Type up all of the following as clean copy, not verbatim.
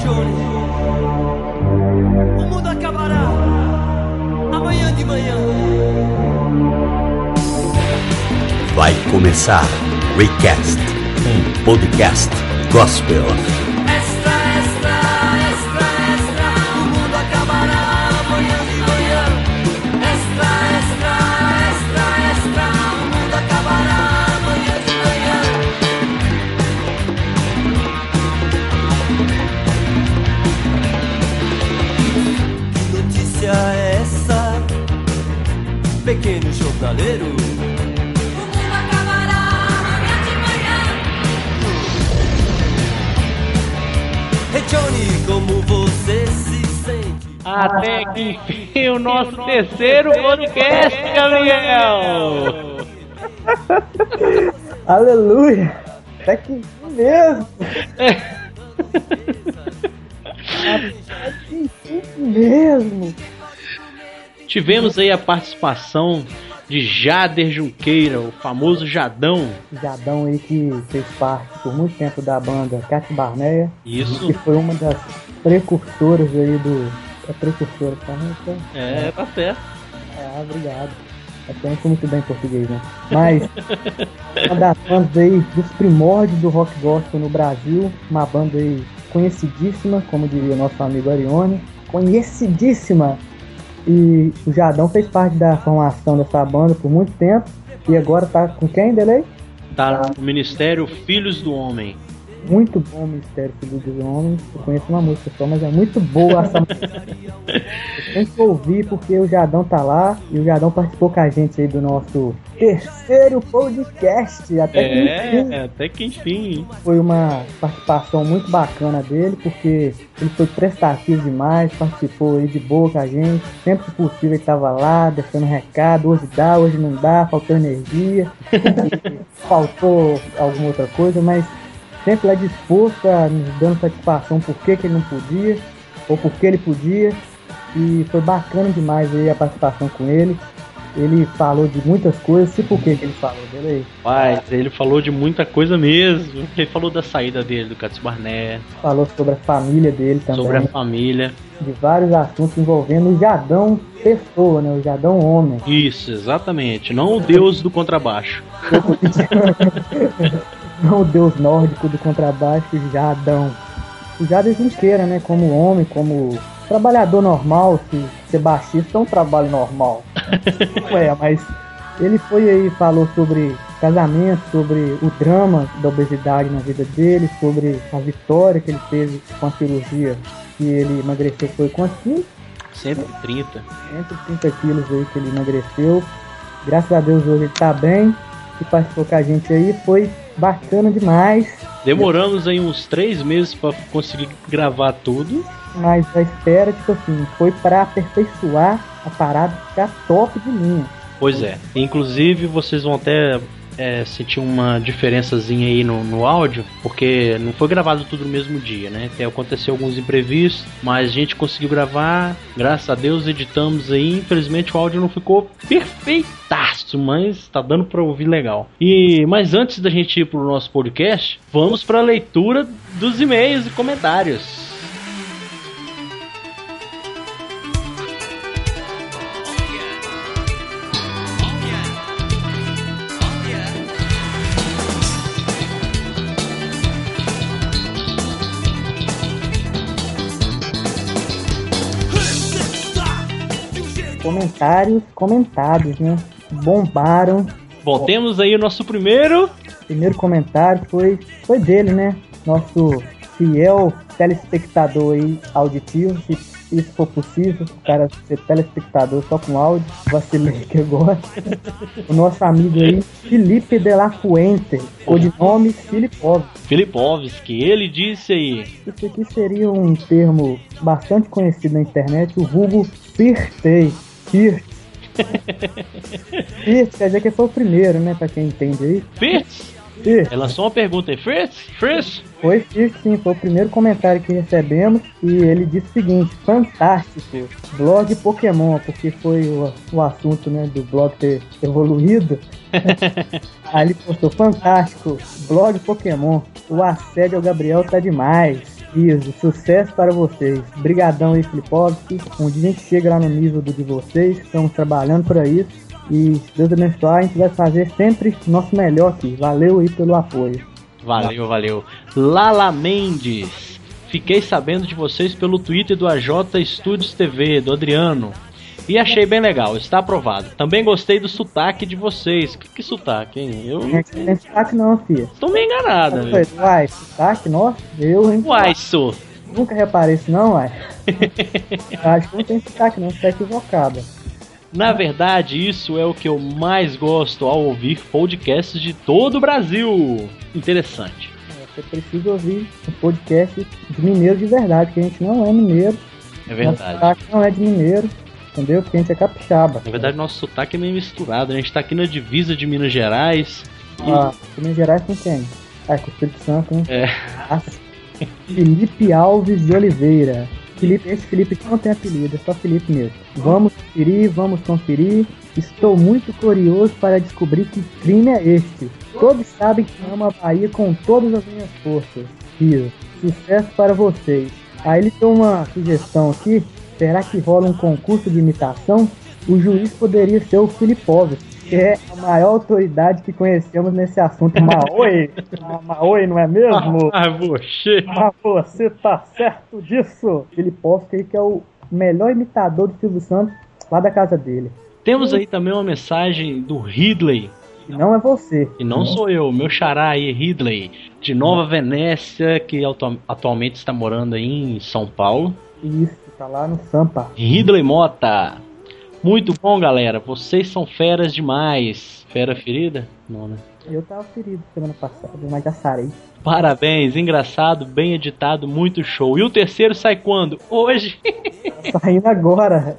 Johnny. O mundo acabará amanhã de manhã. Vai começar Recast, um podcast gospel. Extra, extra, extra, extra. O mundo acabará amanhã de manhã. Extra, extra, extra, extra. O mundo acabará amanhã de manhã. Que notícia é essa, pequeno jornaleiro? Johnny, como você se sente? Até que enfim o nosso terceiro podcast, Gabriel! Aleluia! Até que enfim mesmo! Até que enfim mesmo! Tivemos aí a participação de Jader Junqueira, o famoso Jadão. Jadão aí que fez parte por muito tempo da banda Cat Barneia. Isso. Que foi uma das precursoras aí do... É precursora, tá? Tá certo. Obrigado. Eu não sou muito bem em português, né? Mas uma das bandas aí dos primórdios do rock gospel no Brasil. Uma banda aí conhecidíssima, como diria o nosso amigo Arione. Conhecidíssima! E o Jadão fez parte da formação dessa banda por muito tempo. E agora tá com quem, Delei? Tá no Ministério Filhos do Homem. Muito bom o Ministério Filhos do Homem. Eu conheço uma música só, mas é muito boa essa música. Tem que ouvir porque o Jadão tá lá. E o Jadão participou com a gente aí do nosso terceiro podcast. Até que enfim. Foi uma participação muito bacana dele, porque ele foi prestativo demais, participou aí de boa com a gente. Sempre que possível ele tava lá, deixando recado. Hoje dá, hoje não dá, faltou energia. Faltou alguma outra coisa, mas sempre lá disposto a nos dando satisfação por que ele não podia, ou por que ele podia. E foi bacana demais aí a participação com ele. Ele falou de muitas coisas. E por que ele falou dele aí? Mas ele falou de muita coisa mesmo. Ele falou da saída dele do Cat Barneia. Falou sobre a família dele também. Sobre a família. De vários assuntos envolvendo o Jadão pessoa, né? O Jadão homem. Isso, exatamente. Não o deus do contrabaixo. Não o deus nórdico do contrabaixo, o Jadão. O Jader Junqueira, né? Como homem, como trabalhador normal. Se ser baixista é um trabalho normal. Mas ele foi aí, falou sobre casamento, sobre o drama da obesidade na vida dele, sobre a vitória que ele teve com a cirurgia, que ele emagreceu, foi quantos quilos? 130. 130 quilos aí que ele emagreceu. Graças a Deus hoje ele tá bem. Que participou com a gente aí, foi bacana demais. Demoramos aí uns 3 meses pra conseguir gravar tudo. Mas a espera, tipo assim, foi pra aperfeiçoar a parada, ficar top de linha. Pois é, inclusive vocês vão até sentir uma diferençazinha aí no áudio, porque não foi gravado tudo no mesmo dia, né? Até aconteceu alguns imprevistos, mas a gente conseguiu gravar, graças a Deus editamos aí. Infelizmente o áudio não ficou perfeitaço, mas tá dando pra ouvir legal. Mas antes da gente ir pro nosso podcast, vamos pra leitura dos e-mails e comentários. Comentários comentados, né? Bombaram. Bom, temos aí o nosso primeiro comentário foi dele, né? Nosso fiel telespectador aí auditivo, se isso for possível, o cara ser telespectador só com áudio, vacilei que eu gosto. O nosso amigo aí, Felipe de la Fuente, ou de nome Filipovski, ele disse aí. Isso aqui seria um termo bastante conhecido na internet, o vulgo Pirtei. First quer dizer que foi o primeiro, né? Pra quem entende aí. First? Ela lançou uma pergunta aí. First? Foi First, sim. Foi o primeiro comentário que recebemos. E ele disse o seguinte: fantástico, blog Pokémon. Porque foi o assunto, né? Do blog ter evoluído. Aí ele postou: fantástico, blog Pokémon. O assédio ao Gabriel tá demais. Isso, sucesso para vocês. Brigadão aí, Filipovski. Um dia a gente chega lá no nível do de vocês, estamos trabalhando para isso. E se Deus abençoar, a gente vai fazer sempre o nosso melhor aqui. Valeu aí pelo apoio. Valeu. Lala Mendes. Fiquei sabendo de vocês pelo Twitter do AJ Studios TV, do Adriano. E achei bem legal, está aprovado. Também gostei do sotaque de vocês. Que sotaque, hein? Eu Não tem sotaque não, filha. tô meio enganado, velho. Uai, sotaque, nossa, hein? Uai, sou. Nunca reparei isso não, uai. Acho que não tem sotaque não, você tá equivocado. Na verdade, isso é o que eu mais gosto ao ouvir podcasts de todo o Brasil. Interessante. Você precisa ouvir um podcast de mineiro de verdade, que a gente não é mineiro. É Nosso verdade. sotaque não é de mineiro, entendeu? Porque a gente é capixaba. Na verdade, nosso sotaque é meio misturado, né? A gente tá aqui na divisa de Minas Gerais. Minas Gerais com quem? Com o Espírito Santo, né? É. Felipe Alves de Oliveira. Esse Felipe que não tem apelido, é só Felipe mesmo. Vamos conferir. Estou muito curioso para descobrir que crime é este. Todos sabem que amo a Bahia com todas as minhas forças. Rio, sucesso para vocês. Aí ele tem uma sugestão aqui. Será que rola um concurso de imitação? O juiz poderia ser o Filipovski, que é a maior autoridade que conhecemos nesse assunto. Maoi, não é mesmo? Você tá certo disso. Filipovski aí que é o melhor imitador do Silvio Santos lá da casa dele. Temos aí também uma mensagem do Ridley. E não é você. E não sou eu, meu xará aí, Ridley, de Nova Venécia, que atualmente está morando aí em São Paulo. Isso, tá lá no Sampa. Ridley Mota. Muito bom, galera. Vocês são feras demais. Fera ferida? Não, né? Eu tava ferido semana passada, mas já sarei. Parabéns, engraçado, bem editado, muito show. E o terceiro sai quando? Hoje. Tá saindo agora.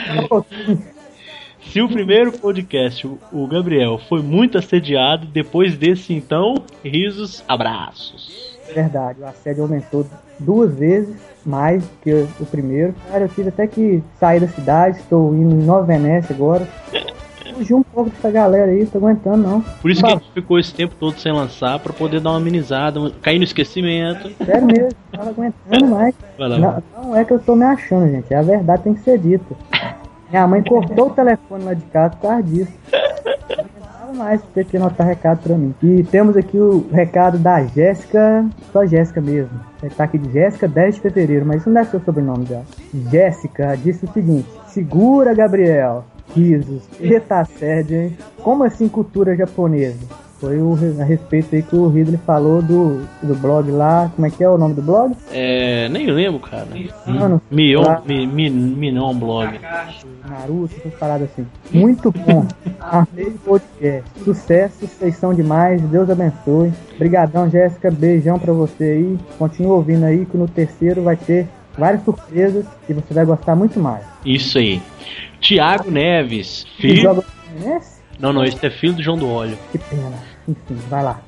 Se o primeiro podcast, o Gabriel, foi muito assediado, depois desse então, risos, abraços. Verdade, o assédio aumentou 2 vezes mais que o primeiro. Cara, eu tive até que sair da cidade, estou indo em Nova Venécia agora. Fugir um pouco dessa galera aí, tô aguentando não. Por isso que a gente ficou esse tempo todo sem lançar, pra poder dar uma amenizada, cair no esquecimento. Sério mesmo, não tava aguentando mais. Vai lá. Não é que eu tô me achando, gente, a verdade tem que ser dita. Minha mãe cortou o telefone lá de casa por causa disso. Não mais ter que anotar recado pra mim. E temos aqui o recado da Jéssica, só Jéssica mesmo. Ele tá aqui de Jéssica 10 de fevereiro, mas isso não deve ser o sobrenome dela. Jéssica disse o seguinte: segura, Gabriel. Risos. Eita sede, hein? Como assim cultura japonesa? Foi a respeito aí que o Ridley falou do blog lá. Como é que é o nome do blog? Nem lembro, cara. Mano, Minon blog. Naruto, essas paradas assim. Muito bom. Amei o podcast. Sucesso, vocês são demais. Deus abençoe. Obrigadão, Jéssica. Beijão pra você aí. Continua ouvindo aí que no terceiro vai ter várias surpresas e você vai gostar muito mais. Isso aí. Tiago Neves, E filho... joga Fluminense? Não, esse é filho do João do Óleo. Que pena. Enfim, vai lá.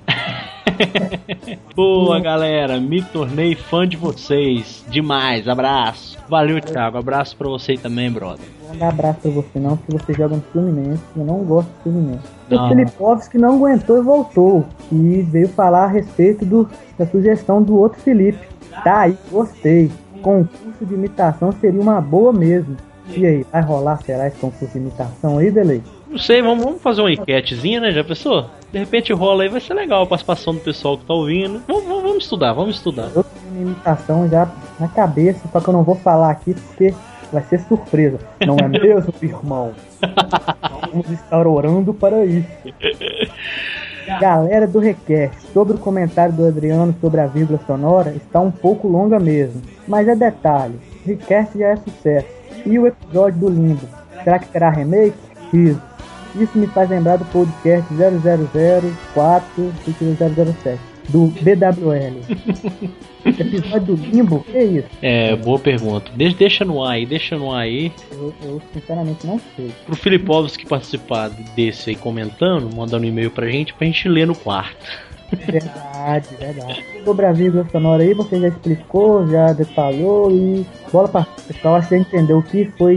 Boa, galera, me tornei fã de vocês. Demais, abraço. Valeu, Thiago, abraço pra você também, brother. Não vou dar abraço pra você não, porque você joga no Fluminense. Eu não gosto do Fluminense. Não. O Filipovski não aguentou e voltou. E veio falar a respeito da sugestão do outro Felipe. Tá aí, gostei. Concurso de imitação seria uma boa mesmo. E aí, vai rolar, será, esse concurso de imitação aí, Delei? Não sei, vamos fazer uma enquetezinha, né? Já pensou? De repente rola aí, vai ser legal a participação do pessoal que tá ouvindo. Vamos estudar. Eu tenho uma imitação já na cabeça, só que eu não vou falar aqui porque vai ser surpresa. Não é mesmo, irmão? Vamos estar orando para isso. Galera do Request, sobre o comentário do Adriano sobre a vírgula sonora, está um pouco longa mesmo. mas é detalhe, Request já é sucesso. E o episódio do Limbo, será que terá remake? Isso me faz lembrar do podcast 0004-007 do BWL. Episódio do Limbo, que é isso? É, boa pergunta. Deixa no ar aí. Eu sinceramente não sei. Pro Filipovski participar desse aí comentando, mandando um e-mail pra gente ler no quarto. Verdade. Sobre a vírgula sonora aí, você já explicou, já detalhou e bola pra pessoal, acho que já entendeu o que foi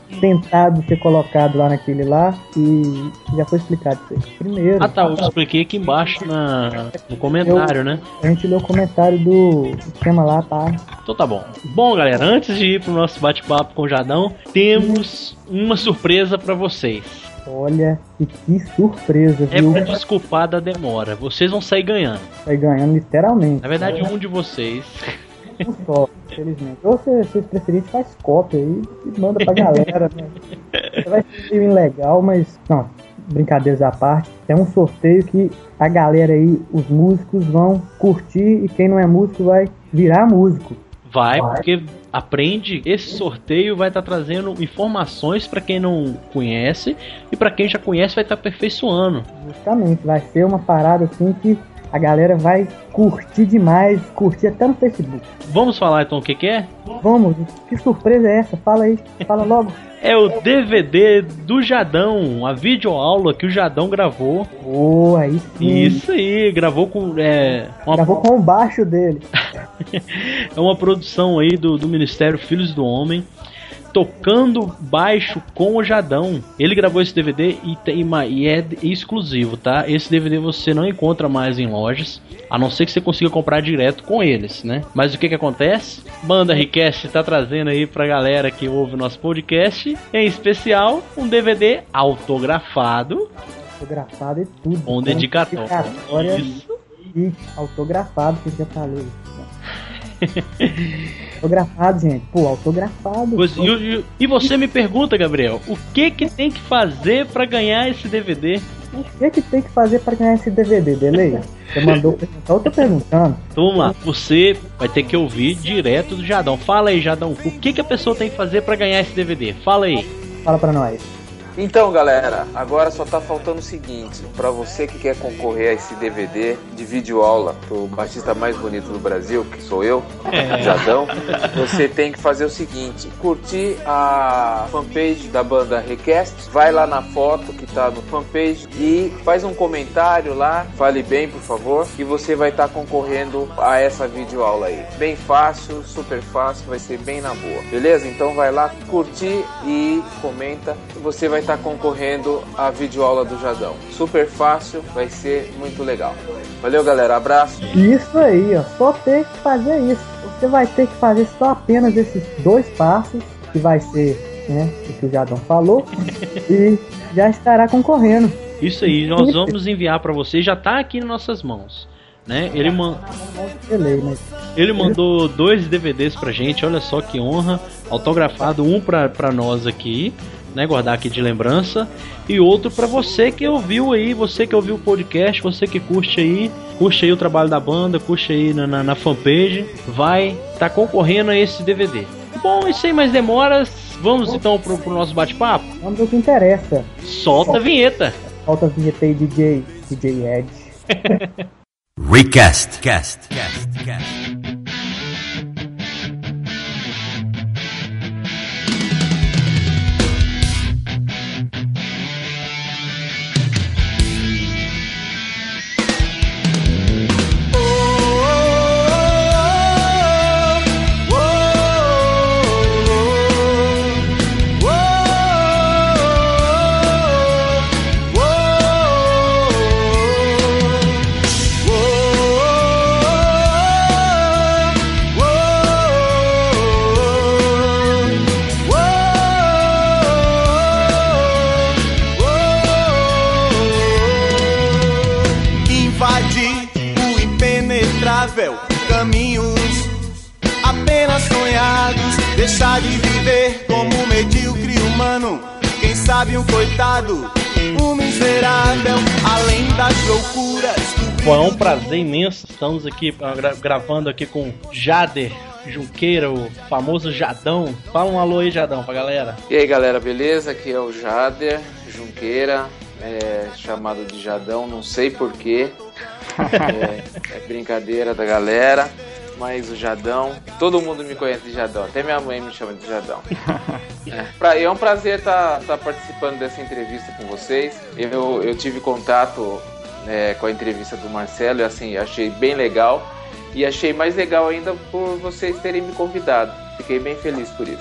tentado ser colocado lá naquele lá e já foi explicado isso aí. Primeiro. Ah tá, eu expliquei aqui embaixo no comentário, né? A gente leu o comentário do tema lá, tá? Então tá bom. Bom, galera, antes de ir pro nosso bate-papo com o Jadão, temos uma surpresa pra vocês. Olha, que surpresa, É viu? pra desculpar da demora. Vocês vão sair ganhando. Vai ganhando literalmente. Na verdade, um de vocês. Um só, infelizmente. Ou se vocês preferirem, faz cópia aí e manda pra galera, né? Você vai ser legal, mas... Não, brincadeiras à parte. É um sorteio que a galera aí, os músicos, vão curtir e quem não é músico vai virar músico. Vai, porque aprende, esse sorteio vai estar trazendo informações pra quem não conhece e pra quem já conhece vai estar aperfeiçoando. Justamente, vai ser uma parada assim que a galera vai curtir demais, curtir até no Facebook. Vamos falar então o que é? Vamos, que surpresa é essa? Fala aí, fala logo. É o DVD do Jadão, a videoaula que o Jadão gravou. Oh, aí sim. Isso aí, gravou com... Gravou com o baixo dele. É uma produção aí do Ministério Filhos do Homem, tocando baixo com o Jadão. Ele gravou esse DVD e é exclusivo, tá? Esse DVD você não encontra mais em lojas, a não ser que você consiga comprar direto com eles, né? Mas o que acontece? Banda Request tá trazendo aí pra galera que ouve o nosso podcast, em especial, um DVD autografado. Autografado e tudo. Com dedicatória. Isso. E autografado, que eu já falei. Autografado, gente. Pô, autografado. E você me pergunta, Gabriel, o que tem que fazer pra ganhar esse DVD? O que tem que fazer pra ganhar esse DVD, beleza? Você mandou perguntar, eu tô perguntando. Então vamos lá, você vai ter que ouvir direto do Jadão. Fala aí, Jadão, o que a pessoa tem que fazer pra ganhar esse DVD? Fala aí. Fala pra nós. Então, galera, agora só tá faltando o seguinte: pra você que quer concorrer a esse DVD de videoaula pro baixista mais bonito do Brasil, que sou eu, Jadão, você tem que fazer o seguinte: curtir a fanpage da banda Request, vai lá na foto que tá no fanpage e faz um comentário lá, fale bem, por favor, e você vai estar concorrendo a essa videoaula aí. Bem fácil, super fácil, vai ser bem na boa, beleza? Então vai lá, curtir e comenta, você vai estar concorrendo à videoaula do Jadão. Super fácil, vai ser muito legal. Valeu, galera, abraço. Isso aí, ó, só ter que fazer isso. Você vai ter que fazer só apenas esses 2 passos, que vai ser, né, o que o Jadão falou, e já estará concorrendo. Isso aí, nós vamos enviar pra você, já tá aqui em nossas mãos, né? Ele mandou 2 DVDs pra gente, olha só que honra, autografado, um pra nós aqui, né, guardar aqui de lembrança, e outro pra você que ouviu aí, você que ouviu o podcast, você que curte aí o trabalho da banda, curte aí na fanpage, vai tá concorrendo a esse DVD. Bom, e sem mais demoras, vamos então pro nosso bate-papo? Vamos ao que interessa. Solta a vinheta. Solta a vinheta aí, DJ Ed. Recast. Caminhos apenas sonhados, deixar de viver como medíocre humano. Quem sabe um coitado, um miserável, além das loucuras. Bom, é um prazer imenso. Estamos aqui gravando aqui com Jader Junqueira, o famoso Jadão. Fala um alô aí, Jadão, pra galera. E aí, galera, beleza? Aqui é o Jader Junqueira, chamado de Jadão, não sei porquê. É brincadeira da galera, mas o Jadão, todo mundo me conhece de Jadão, até minha mãe me chama de Jadão. É um prazer estar participando dessa entrevista com vocês. Eu tive contato com a entrevista do Marcelo e assim, achei bem legal, e achei mais legal ainda por vocês terem me convidado. Fiquei bem feliz por isso.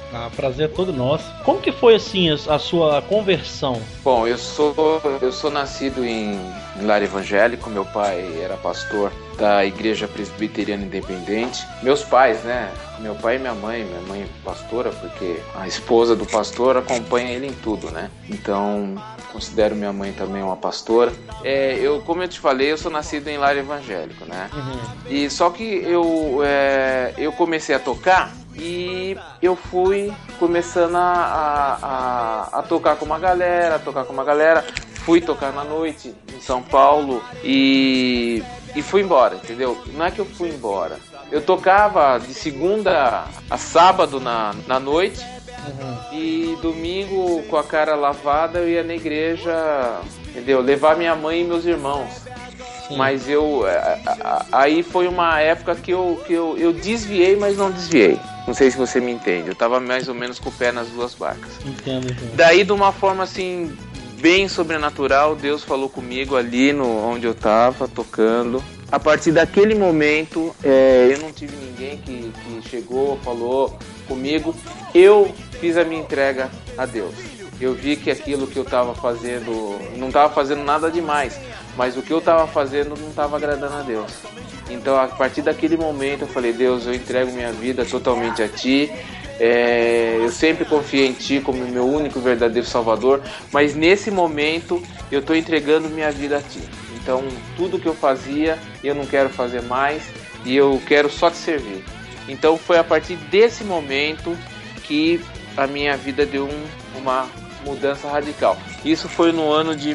Prazer é todo nosso. Como que foi, assim, a sua conversão? Bom, eu sou nascido em lar evangélico. Meu pai era pastor da Igreja Presbiteriana Independente. Meus pais, né? Meu pai e minha mãe pastora, porque a esposa do pastor acompanha ele em tudo, né? Então, considero minha mãe também uma pastora. Como eu te falei, eu sou nascido em lar evangélico, né? Uhum. E só que eu comecei a tocar e eu fui começando a tocar com uma galera, fui tocar na noite em São Paulo e fui embora, entendeu? Não é que eu fui embora. Eu tocava de segunda a sábado na noite. Uhum. E domingo, com a cara lavada, eu ia na igreja, entendeu? Levar minha mãe e meus irmãos. Sim. Mas aí foi uma época que eu desviei, mas não desviei. Não sei se você me entende. Eu tava mais ou menos com o pé nas duas barcas. Entendo. Daí, de uma forma assim, bem sobrenatural, Deus falou comigo ali onde eu tava tocando. A partir daquele momento, eu não tive ninguém que chegou, falou comigo. Eu fiz a minha entrega a Deus. Eu vi que aquilo que eu estava fazendo, não estava fazendo nada demais, mas o que eu estava fazendo não estava agradando a Deus. Então, a partir daquele momento, eu falei: Deus, eu entrego minha vida totalmente a Ti. Eu sempre confiei em Ti como meu único verdadeiro Salvador, mas nesse momento eu estou entregando minha vida a Ti. Então, tudo que eu fazia, eu não quero fazer mais e eu quero só Te servir. Então, foi a partir desse momento que a minha vida deu uma mudança radical. Isso foi no ano de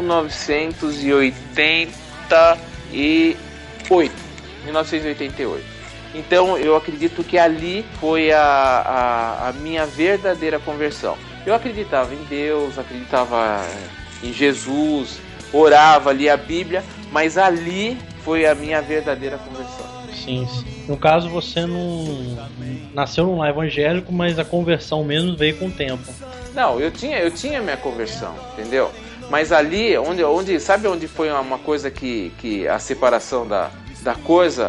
1988. Então, eu acredito que ali foi a minha verdadeira conversão. Eu acreditava em Deus, acreditava em Jesus, orava, lia a Bíblia, mas ali foi a minha verdadeira conversão. Sim. No caso, você não nasceu num lar evangélico, mas a conversão mesmo veio com o tempo. Não, eu tinha minha conversão, entendeu? Mas ali, sabe onde foi uma coisa que a separação da coisa,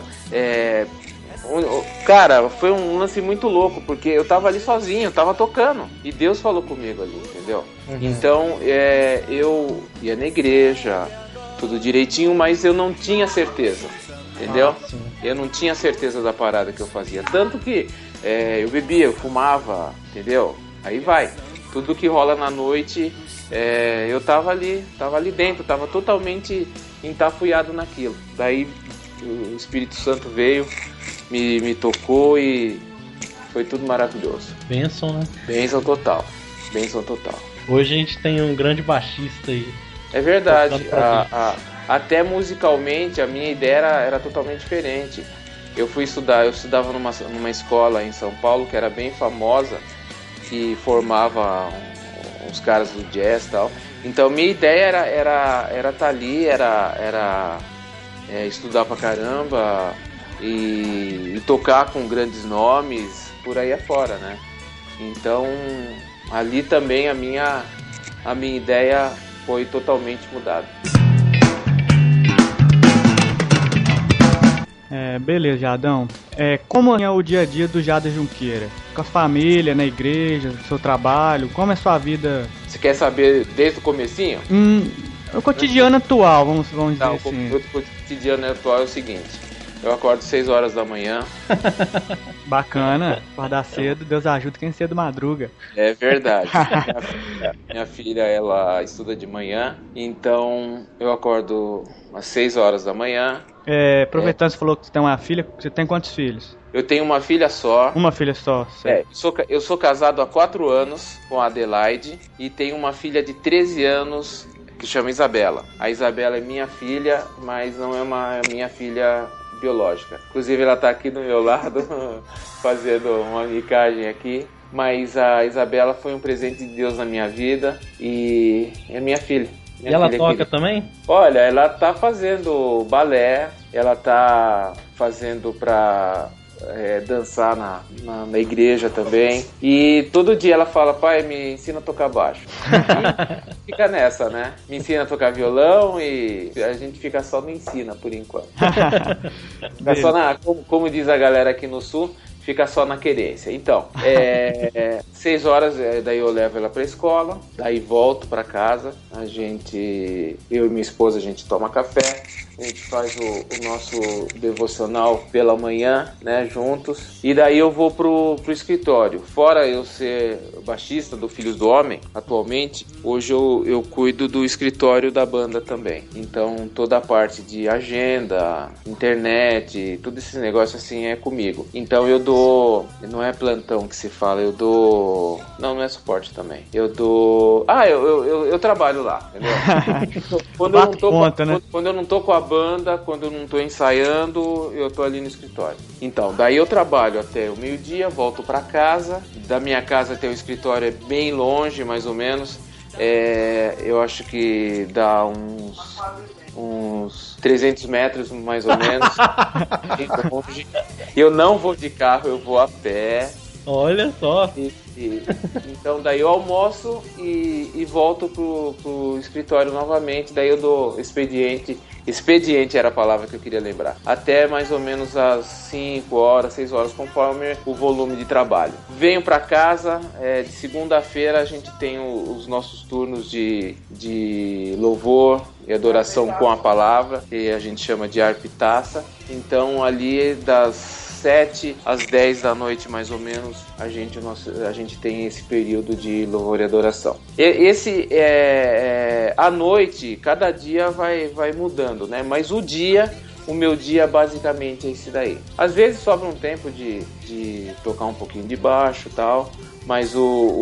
cara, foi um lance muito louco, porque eu tava ali sozinho, eu tava tocando, e Deus falou comigo ali, entendeu? Uhum. Então, eu ia na igreja, tudo direitinho, mas eu não tinha certeza. Entendeu? Eu não tinha certeza da parada que eu fazia. Tanto que eu bebia, eu fumava, entendeu? Aí vai. Tudo que rola na noite, eu tava ali dentro, tava totalmente entafuiado naquilo. Daí o Espírito Santo veio, me tocou e foi tudo maravilhoso. Bênção, né? Bênção total. Hoje a gente tem um grande baixista aí. É verdade. Até musicalmente a minha ideia era totalmente diferente. Eu estudava numa escola em São Paulo que era bem famosa, que formava uns caras do jazz e tal. Então minha ideia era estar ali, era estudar pra caramba e tocar com grandes nomes por aí afora, né? Então ali também a minha ideia foi totalmente mudada. Beleza, Jadão. Como é o dia a dia do Jada Junqueira? Com a família, na igreja, no seu trabalho, como é a sua vida? Você quer saber desde o comecinho? O cotidiano atual, vamos dizer assim. O cotidiano atual é o seguinte: eu acordo 6 horas da manhã. Bacana, acordar cedo, Deus ajuda quem cedo madruga. É verdade. Minha filha, ela estuda de manhã, então eu acordo às 6 horas da manhã. Aproveitando, você falou que você tem uma filha, você tem quantos filhos? Eu tenho uma filha só. Uma filha só, certo. Eu sou casado há 4 anos com a Adelaide e tenho uma filha de 13 anos que chama Isabela. A Isabela é minha filha, mas não é minha filha biológica. Inclusive ela tá aqui do meu lado fazendo uma micagem aqui. Mas a Isabela foi um presente de Deus na minha vida e é minha filha. E ela toca também? Olha, ela tá fazendo balé, ela tá fazendo pra dançar na igreja também. E todo dia ela fala: pai, me ensina a tocar baixo. E fica nessa, né? Me ensina a tocar violão e a gente fica só no ensina por enquanto. Fica só como diz a galera aqui no sul, fica só na querência. Então, 6 horas, daí eu levo ela pra escola, daí volto pra casa, eu e minha esposa, a gente toma café, a gente faz o nosso devocional pela manhã, né, juntos, e daí eu vou pro escritório. Fora eu ser baixista do Filhos do Homem, atualmente, hoje eu cuido do escritório da banda também. Então, toda a parte de agenda, internet, tudo esse negócio assim é comigo. Então eu dou, não é plantão que se fala, eu dou, não é suporte também. Eu dou, eu trabalho lá, entendeu? Quando eu não tô com a banda, quando eu não tô ensaiando, eu tô ali no escritório. Então, daí eu trabalho até o meio-dia, volto pra casa. Da minha casa até o escritório é bem longe, mais ou menos. Eu acho que dá uns 300 metros, mais ou menos. Eu não vou de carro, eu vou a pé. Olha só. Então daí eu almoço e volto pro escritório novamente. Daí eu dou expediente era a palavra que eu queria lembrar, até mais ou menos às 5 horas, 6 horas, conforme o volume de trabalho. Venho para casa, de segunda-feira a gente tem os nossos turnos de louvor e adoração com a palavra, que a gente chama de arpitaça. Então ali das 7 às 10 da noite, mais ou menos, a gente tem esse período de louvor e adoração. À noite, cada dia vai mudando, né? Mas o meu dia basicamente é esse daí. Às vezes sobra um tempo de tocar um pouquinho de baixo e tal, mas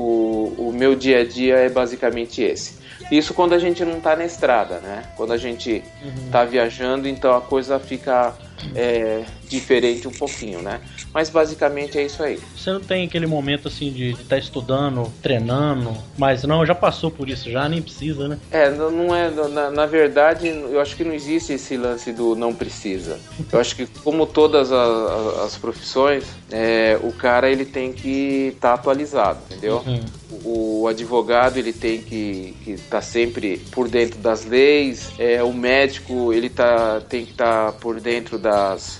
o meu dia a dia é basicamente esse. Isso quando a gente não tá na estrada, né? Quando a gente tá viajando, então a coisa fica diferente um pouquinho, né? Mas basicamente é isso aí. Você não tem aquele momento assim de estar estudando, treinando, mas não, já passou por isso, já nem precisa, né? Não é, na verdade, eu acho que não existe esse lance do não precisa. Eu acho que como todas as profissões, o cara ele tem que estar atualizado, entendeu? O advogado ele tem que estar sempre por dentro das leis, o médico ele tem que estar por dentro das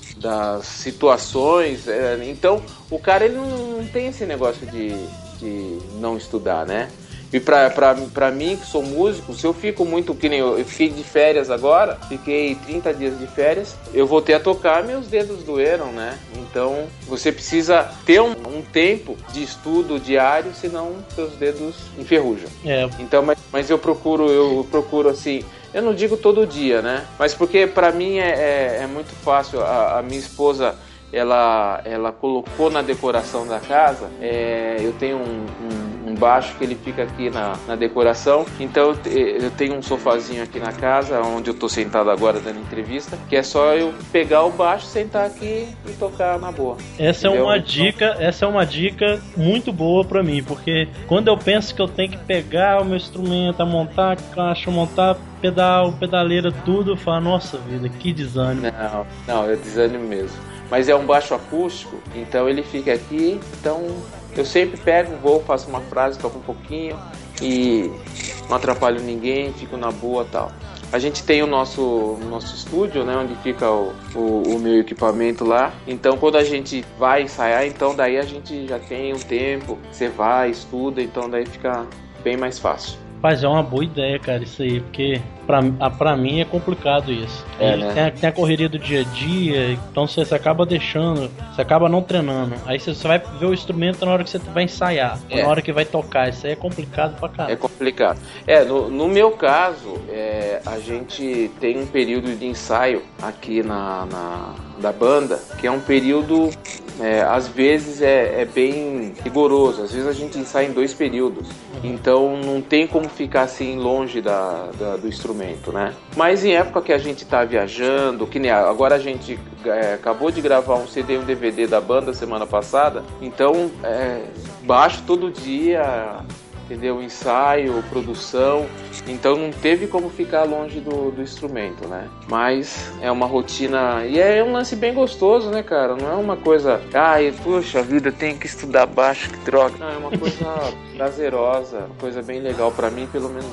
situações, então o cara ele não tem esse negócio de não estudar, né? E pra mim, que sou músico, se eu fico muito, que nem eu fiquei de férias agora, fiquei 30 dias de férias, eu voltei a tocar, meus dedos doeram, né? Então, você precisa ter um tempo de estudo diário, senão seus dedos enferrujam. Então, mas eu procuro assim, eu não digo todo dia, né? Mas porque pra mim é muito fácil, a minha esposa, ela colocou na decoração da casa, eu tenho um baixo que ele fica aqui na decoração, então eu tenho um sofazinho aqui na casa, onde eu tô sentado agora dando entrevista, que é só eu pegar o baixo, sentar aqui e tocar na boa. Essa é uma dica muito boa pra mim, porque quando eu penso que eu tenho que pegar o meu instrumento, montar a caixa, montar pedaleira, tudo, eu falo, nossa vida, que desânimo. Não, é desânimo mesmo. Mas é um baixo acústico, então ele fica aqui, então eu sempre pego, faço uma frase, toco um pouquinho e não atrapalho ninguém, fico na boa e tal. A gente tem o nosso estúdio, né, onde fica o meu equipamento lá, então quando a gente vai ensaiar, então daí a gente já tem um tempo, você vai, estuda, então daí fica bem mais fácil. Mas é uma boa ideia, cara, isso aí, porque pra mim é complicado isso. Né? Tem a correria do dia a dia, então você acaba deixando, você acaba não treinando. Aí você vai ver o instrumento na hora que você vai ensaiar, na hora que vai tocar. Isso aí é complicado pra caramba. É complicado. No meu caso, a gente tem um período de ensaio aqui da banda, que é um período, às vezes é bem rigoroso. Às vezes a gente ensaia em 2 períodos. Então não tem como ficar assim longe do instrumento, né? Mas em época que a gente tá viajando, que nem agora a gente acabou de gravar um CD e um DVD da banda semana passada, então baixo todo dia, entendeu? Ensaio, produção, então não teve como ficar longe do instrumento, né? Mas é uma rotina e é um lance bem gostoso, né, cara? Não é uma coisa, puxa vida, tenho que estudar baixo, que droga. Não, é uma coisa prazerosa, uma coisa bem legal pra mim, pelo menos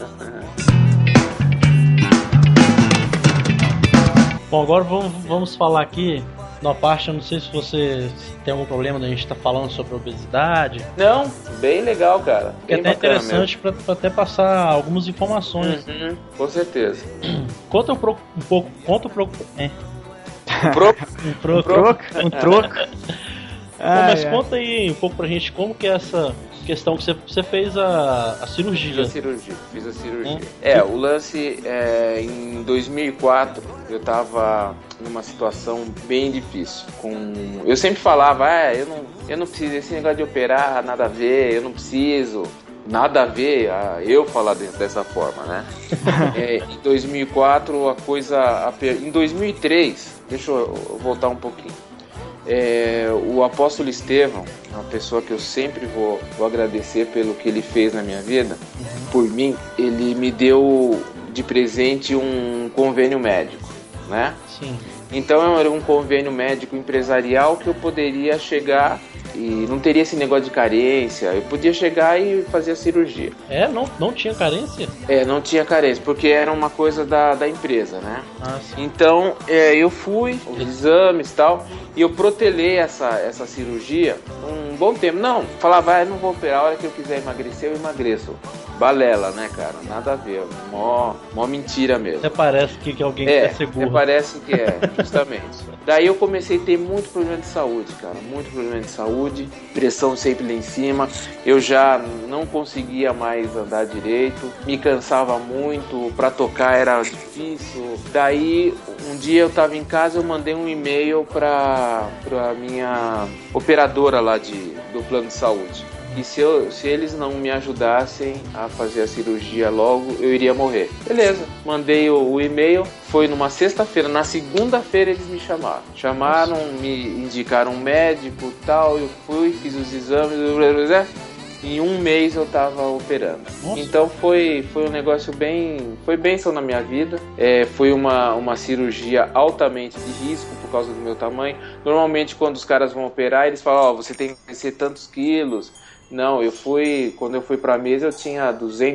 é. Bom, agora vamos falar aqui na parte, eu não sei se você tem algum problema da gente estar falando sobre obesidade. Não, bem legal, cara. Que é até interessante para até passar algumas informações. Com certeza. Conta um pouco. Um troco. Mas conta aí um pouco pra gente como que é essa questão que você fez a cirurgia. Fiz a cirurgia. O lance em 2004 eu tava numa situação bem difícil. Eu sempre falava, eu não preciso desse negócio de operar, nada a ver, eu não preciso. Nada a ver eu falar dessa forma, né? Em 2004 a coisa... Em 2003, deixa eu voltar um pouquinho. O apóstolo Estevão, uma pessoa que eu sempre vou agradecer pelo que ele fez na minha vida, por mim, ele me deu de presente um convênio médico, né? Sim. Então era um convênio médico empresarial que eu poderia chegar e não teria esse negócio de carência. Eu podia chegar e fazer a cirurgia. Não tinha carência? Não tinha carência, porque era uma coisa da empresa, né? Então eu fui, os exames e tal, e eu protelei essa cirurgia um bom tempo. Não, falava, não vou operar, a hora que eu quiser emagrecer, eu emagreço. Balela, né, cara? Nada a ver. Mó mentira mesmo. Até parece que alguém quer ser burro. Até parece que justamente. Daí eu comecei a ter muito problema de saúde, cara. Muito problema de saúde. Pressão sempre lá em cima. Eu já não conseguia mais andar direito. Me cansava muito. Pra tocar era difícil. Daí, um dia eu tava em casa, eu mandei um e-mail pra minha operadora lá do plano de saúde. E se eles não me ajudassem a fazer a cirurgia logo, eu iria morrer. Beleza, mandei o e-mail, foi numa sexta-feira, na segunda-feira eles me chamaram, me indicaram um médico e tal, eu fui, fiz os exames, em um mês eu tava operando. Nossa. Então foi um negócio foi bênção na minha vida. Foi uma cirurgia altamente de risco por causa do meu tamanho. Normalmente quando os caras vão operar, eles falam, você tem que ser tantos quilos. Não, quando eu fui pra mesa eu tinha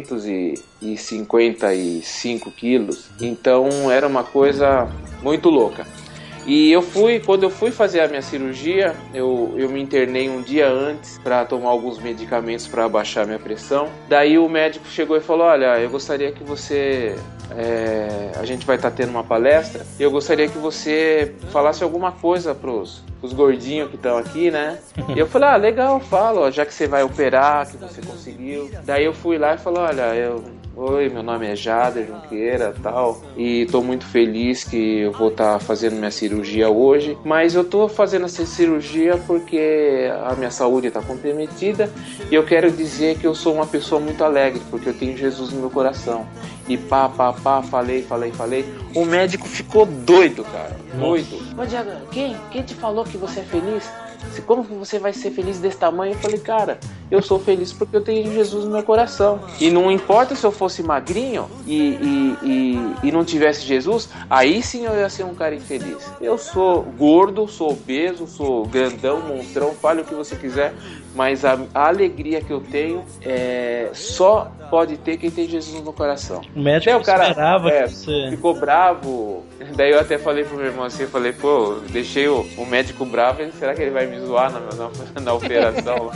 255 quilos, então era uma coisa muito louca. E quando eu fui fazer a minha cirurgia, eu me internei um dia antes para tomar alguns medicamentos para abaixar minha pressão. Daí o médico chegou e falou, olha, eu gostaria que você... a gente vai estar tendo uma palestra e eu gostaria que você falasse alguma coisa pros gordinhos que estão aqui, né? E eu falei, legal, falo, já que você vai operar, que você conseguiu. Daí eu fui lá e falei, olha, oi, meu nome é Jader Junqueira, tal, e tô muito feliz que eu vou estar fazendo minha cirurgia hoje, mas eu tô fazendo essa cirurgia porque a minha saúde tá comprometida e eu quero dizer que eu sou uma pessoa muito alegre, porque eu tenho Jesus no meu coração. E falei. O médico ficou doido, cara. Doido. Mas, Diago, quem te falou que você é feliz? Como que você vai ser feliz desse tamanho? Eu falei, cara, eu sou feliz porque eu tenho Jesus no meu coração. E não importa se eu fosse magrinho e não tivesse Jesus, aí sim eu ia ser um cara infeliz. Eu sou gordo, sou obeso, sou grandão, monstrão, fale o que você quiser, mas a alegria que eu tenho só pode ter quem tem Jesus no coração. O médico esperava que você... ficou bravo. Daí eu até falei pro meu irmão assim, deixei o médico bravo, será que ele vai me zoar na operação?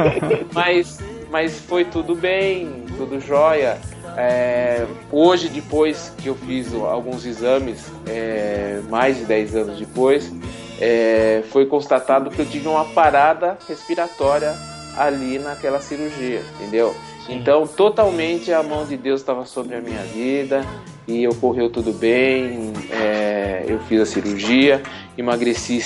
mas foi tudo bem, tudo jóia. Hoje, depois que eu fiz alguns exames, mais de 10 anos depois, foi constatado que eu tive uma parada respiratória ali naquela cirurgia, entendeu? Então, totalmente a mão de Deus estava sobre a minha vida e ocorreu tudo bem. Eu fiz a cirurgia, emagreci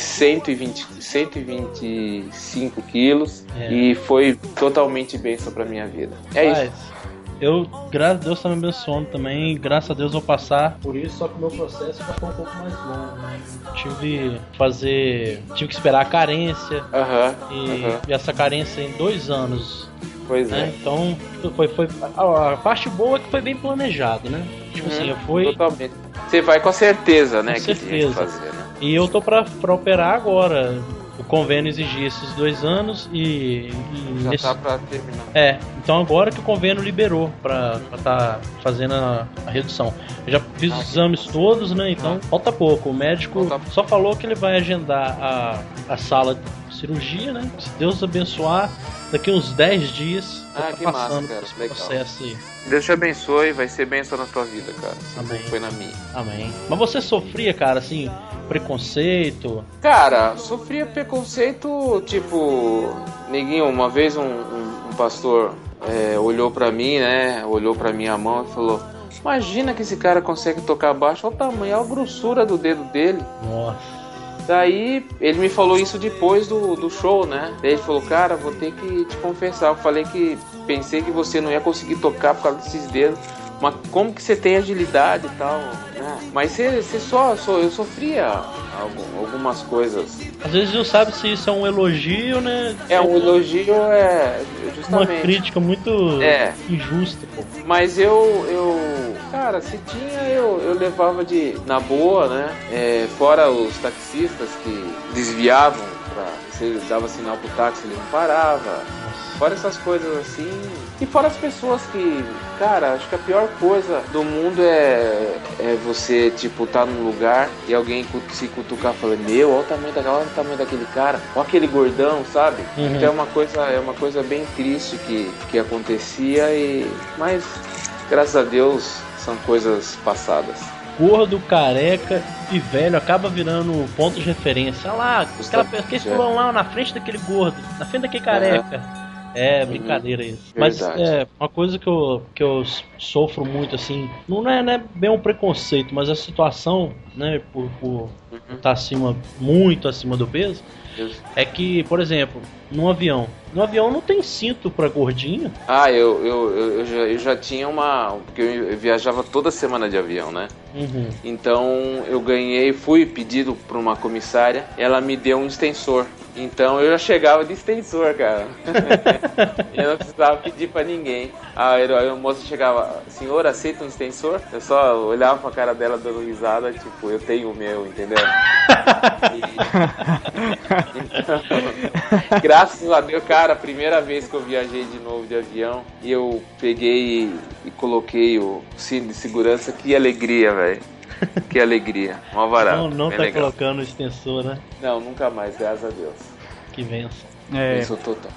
125 quilos e foi totalmente bênção para minha vida. Isso. Graças a Deus, tá me abençoando também. Graças a Deus, vou passar por isso, só que o meu processo já foi um pouco mais longo. Tive que esperar a carência. E essa carência em 2 anos. Pois é. Então, a parte boa é que foi bem planejado, né? Tipo assim, totalmente. Você vai com a certeza, né? Com certeza. Que tem que fazer, né? E eu tô pra operar agora. convênio exigia esses 2 anos e Já tá pra terminar. Então agora que o convênio liberou pra tá fazendo a redução. Eu já fiz os exames todos, né? Então falta pouco. O médico só falou que ele vai agendar a sala de cirurgia, né? Se Deus abençoar, daqui uns 10 dias Que massa, cara. Legal. Processo aí. Deus te abençoe, vai ser bênção na tua vida, cara. Amém. Foi na minha. Amém. Mas você sofria, cara, assim, preconceito? Cara, sofria preconceito, tipo, neguinho, uma vez um pastor olhou pra mim, né? Olhou pra minha mão e falou: imagina que esse cara consegue tocar baixo, olha o tamanho, olha a grossura do dedo dele. Nossa. Daí ele me falou isso depois do show, né? Daí ele falou: cara, vou ter que te confessar, eu falei que pensei que você não ia conseguir tocar por causa desses dedos, mas como que você tem agilidade e tal, né? Mas eu sofria algumas coisas. Às vezes não sabe se isso é um elogio, né? Um elogio justamente uma crítica muito injusta, pô. Mas cara, se tinha, eu levava na boa, né? Fora os taxistas que desviavam, você dava sinal pro táxi, ele não parava. Fora essas coisas assim. E fora as pessoas que, cara, acho que a pior coisa do mundo é você, tipo, tá num lugar e alguém se cutucar falando: meu, olha o tamanho daquele cara, olha aquele gordão, sabe? Uhum. Então é uma coisa bem triste que acontecia, mas graças a Deus são coisas passadas. Gordo, careca e velho acaba virando ponto de referência. Olha lá, aqueles pulam lá na frente daquele gordo, na frente daquele careca. É brincadeira isso. Mas uma coisa que eu sofro muito, assim, não é bem um preconceito, mas a situação, né, por estar muito acima do peso, é que, por exemplo, no avião não tem cinto pra gordinho. Eu já tinha porque eu viajava toda semana de avião, né? Uhum. Então fui pedido por uma comissária, ela me deu um extensor. Então eu já chegava de extensor, cara. Eu não precisava pedir pra ninguém. Aí o moço chegava: senhor, aceita um extensor? Eu só olhava pra cara dela dando risada, tipo, eu tenho o meu, entendeu? Então, graças a Deus, cara, a primeira vez que eu viajei de novo de avião, e eu peguei e coloquei o cinto de segurança, que alegria, velho. Que alegria, uma varada. Não tá legal. colocando o extensor, né? Não, nunca mais, graças a Deus. Que benção. Benção total.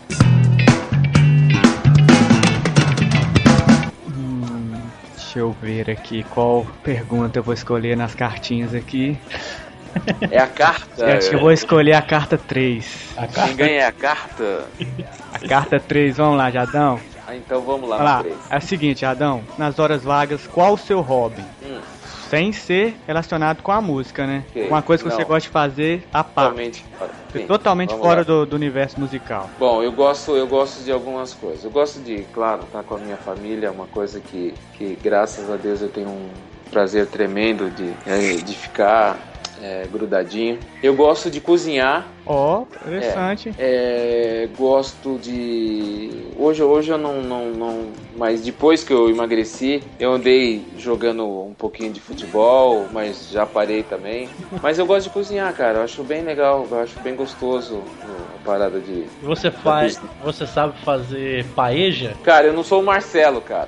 Deixa eu ver aqui qual pergunta eu vou escolher nas cartinhas aqui. É a carta? Acho que eu vou escolher a carta 3. Quem ganha é a carta? A carta 3, vamos lá, Jadão. Então vamos lá, na 3. É o seguinte, Jadão, nas horas vagas, qual o seu hobby? Sem ser relacionado com a música, né? Okay. Uma coisa que você gosta de fazer a parte. Totalmente fora do universo musical. Bom, eu gosto de algumas coisas. Eu gosto de, claro, estar com a minha família, é uma coisa que graças a Deus eu tenho um prazer tremendo de ficar grudadinho. Eu gosto de cozinhar. Interessante. Gosto de... Hoje eu não... Mas depois que eu emagreci, eu andei jogando um pouquinho de futebol, mas já parei também. Mas eu gosto de cozinhar, cara. Eu acho bem legal, eu acho bem gostoso a parada de... Você sabe fazer paeja? Cara, eu não sou o Marcelo, cara.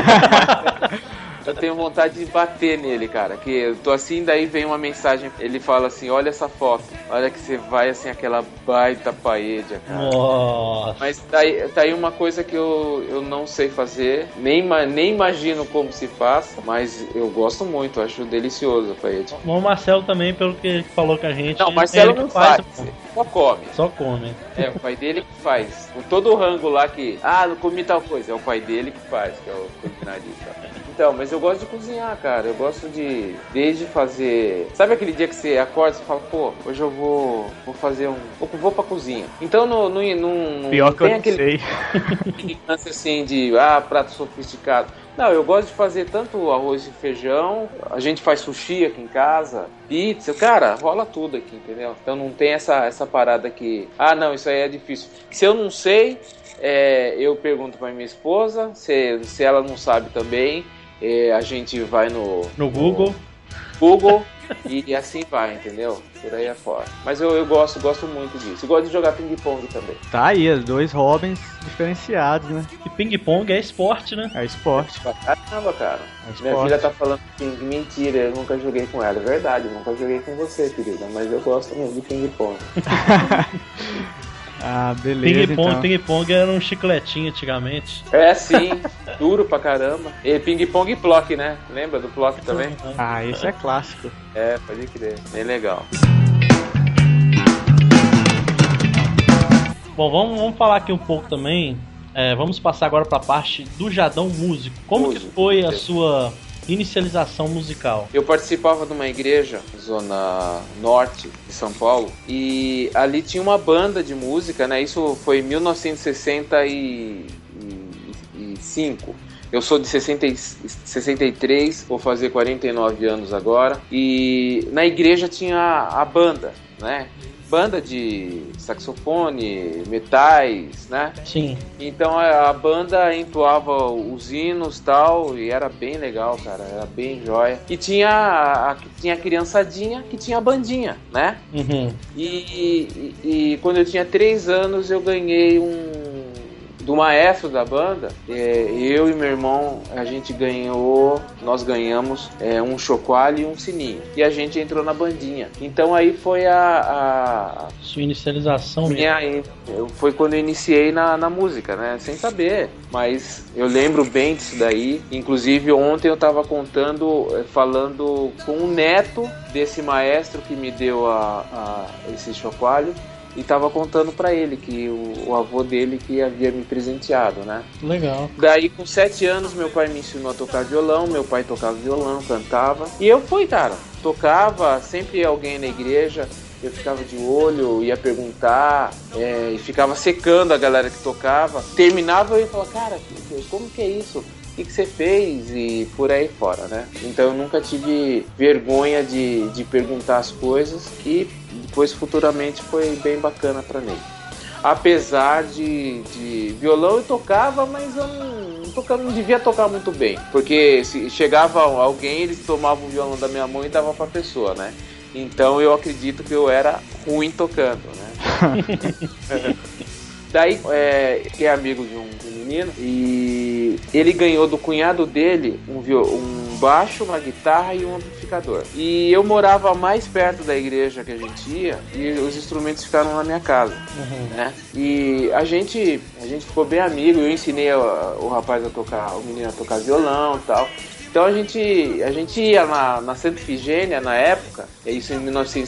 Eu tenho vontade de bater nele, cara. Que eu tô assim, daí vem uma mensagem. Ele fala assim: olha essa foto. Olha que você vai assim, aquela baita paella, cara. Nossa. Mas tá aí uma coisa que eu não sei fazer. Nem imagino como se faça. Mas eu gosto muito, acho delicioso a paella. O Marcelo também, pelo que ele falou com a gente. Não, o Marcelo não faz. Só come. Só come. O pai dele que faz. Com todo o rango lá que... não comi tal coisa. É o pai dele que faz, que é o culinarista. Então, mas eu gosto de cozinhar, cara. Eu gosto desde fazer... Sabe aquele dia que você acorda e você fala: pô, hoje eu vou fazer vou pra cozinha. Então, não pior que tem eu aquele lance assim de, prato sofisticado. Não, eu gosto de fazer tanto arroz e feijão, a gente faz sushi aqui em casa, pizza, cara, rola tudo aqui, entendeu? Então não tem essa parada que, não, isso aí é difícil. Se eu não sei, eu pergunto pra minha esposa, se ela não sabe também, a gente vai no Google E assim vai, entendeu? Por aí afora. Mas eu gosto muito disso. E gosto de jogar ping-pong também. Tá aí, os dois hobbies diferenciados, né? E ping-pong é esporte, né? É esporte. Caramba, cara. É Minha filha tá falando ping, mentira, eu nunca joguei com ela. É verdade, eu nunca joguei com você, querida. Mas eu gosto mesmo de ping-pong. Ah, beleza. Ping-pong era um chicletinho antigamente. É, sim. Duro pra caramba. E ping-pong e plock, né? Lembra do plock também? Ah, esse é clássico. É, pode crer. Bem legal. Bom, vamos falar aqui um pouco também. Vamos passar agora pra parte do Jadão músico. Como que foi a sua inicialização musical? Eu participava de uma igreja, zona norte de São Paulo, e ali tinha uma banda de música, né? Isso foi em 1965. Eu sou de 63, vou fazer 49 anos agora. E na igreja tinha a banda, né? Banda de saxofone, metais, né? Sim. Então a banda entoava os hinos e tal, e era bem legal, cara, era bem jóia. E tinha a criançadinha que tinha a bandinha, né? Uhum. E quando eu tinha 3 anos eu ganhei do maestro da banda, eu e meu irmão, nós ganhamos um chocalho e um sininho. E a gente entrou na bandinha. Então aí foi a sua inicialização. Foi quando eu iniciei na música, né? Sem saber. Mas eu lembro bem disso daí. Inclusive ontem eu tava falando com o neto desse maestro que me deu esse chocalho. E tava contando pra ele que o avô dele que havia me presenteado, né? Legal. Daí com 7 anos meu pai me ensinou a tocar violão, meu pai tocava violão, cantava. E eu fui, cara, tocava, sempre alguém na igreja, eu ficava de olho, ia perguntar, e ficava secando a galera que tocava. Terminava eu ia falar, cara, como que é isso? O que você fez? E por aí fora, né? Então eu nunca tive vergonha de perguntar as coisas, e depois futuramente foi bem bacana pra mim. Apesar de violão eu tocava, mas eu não devia tocar muito bem, porque se chegava alguém, eles tomavam o violão da minha mão e davam pra pessoa, né? Então eu acredito que eu era ruim tocando, né? Daí, que é amigo de um menino, e ele ganhou do cunhado dele um baixo, uma guitarra e um amplificador. E eu morava mais perto da igreja que a gente ia, e os instrumentos ficaram na minha casa, né? E a gente ficou bem amigo, eu ensinei o rapaz o menino a tocar violão e tal. Então a gente ia na Santa Ifigênia na época, isso em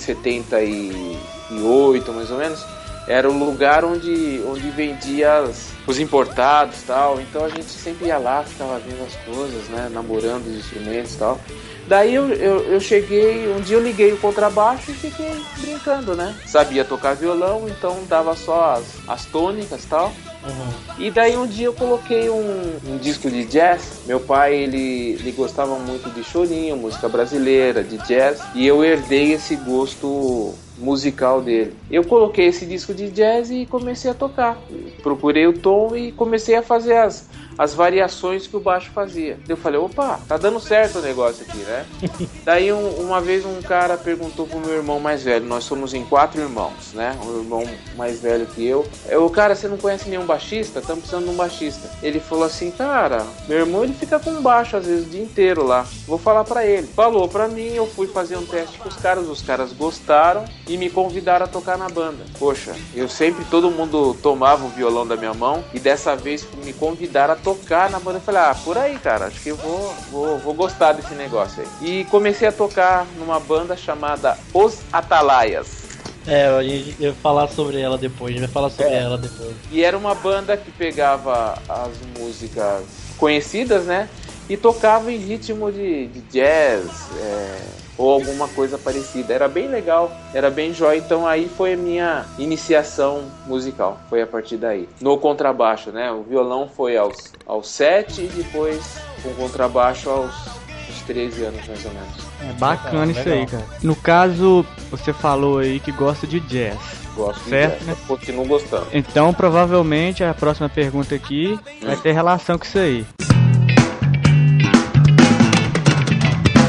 1978 mais ou menos. Era o lugar onde vendia os importados e tal. Então a gente sempre ia lá, ficava vendo as coisas, né? Namorando os instrumentos e tal. Daí eu cheguei, um dia eu liguei o contrabaixo e fiquei brincando, né? Sabia tocar violão, então dava só as tônicas e tal. Uhum. E daí um dia eu coloquei um disco de jazz. Meu pai, ele gostava muito de chorinho, música brasileira, de jazz. E eu herdei esse gosto musical dele. Eu coloquei esse disco de jazz e comecei a tocar. Procurei o tom e comecei a fazer as variações que o baixo fazia. Eu falei, opa, tá dando certo o negócio aqui, né? Daí uma vez um cara perguntou pro meu irmão mais velho, nós somos em 4 irmãos, né? Um irmão mais velho que eu. Cara, você não conhece nenhum baixista? Estamos precisando de um baixista. Ele falou assim, cara, meu irmão ele fica com baixo às vezes o dia inteiro lá. Vou falar pra ele. Falou pra mim, eu fui fazer um teste com os caras gostaram e me convidaram a tocar na banda. Poxa, todo mundo tomava o violão da minha mão e dessa vez me convidaram a tocar na banda. Eu falei, por aí, cara, acho que eu vou gostar desse negócio aí. E comecei a tocar numa banda chamada Os Atalaias. A gente vai falar sobre ela depois, E era uma banda que pegava as músicas conhecidas, né? E tocava em ritmo de jazz, ou alguma coisa parecida. Era bem legal, era bem jóia. Então aí foi a minha iniciação musical, foi a partir daí. No contrabaixo, né? O violão foi aos 7 e depois o contrabaixo aos 13 anos mais ou menos. É bacana isso aí, cara. No caso, você falou aí que gosta de jazz. Gosto de certo, jazz, né? Continuo gostando. Então provavelmente a próxima pergunta aqui vai ter relação com isso aí.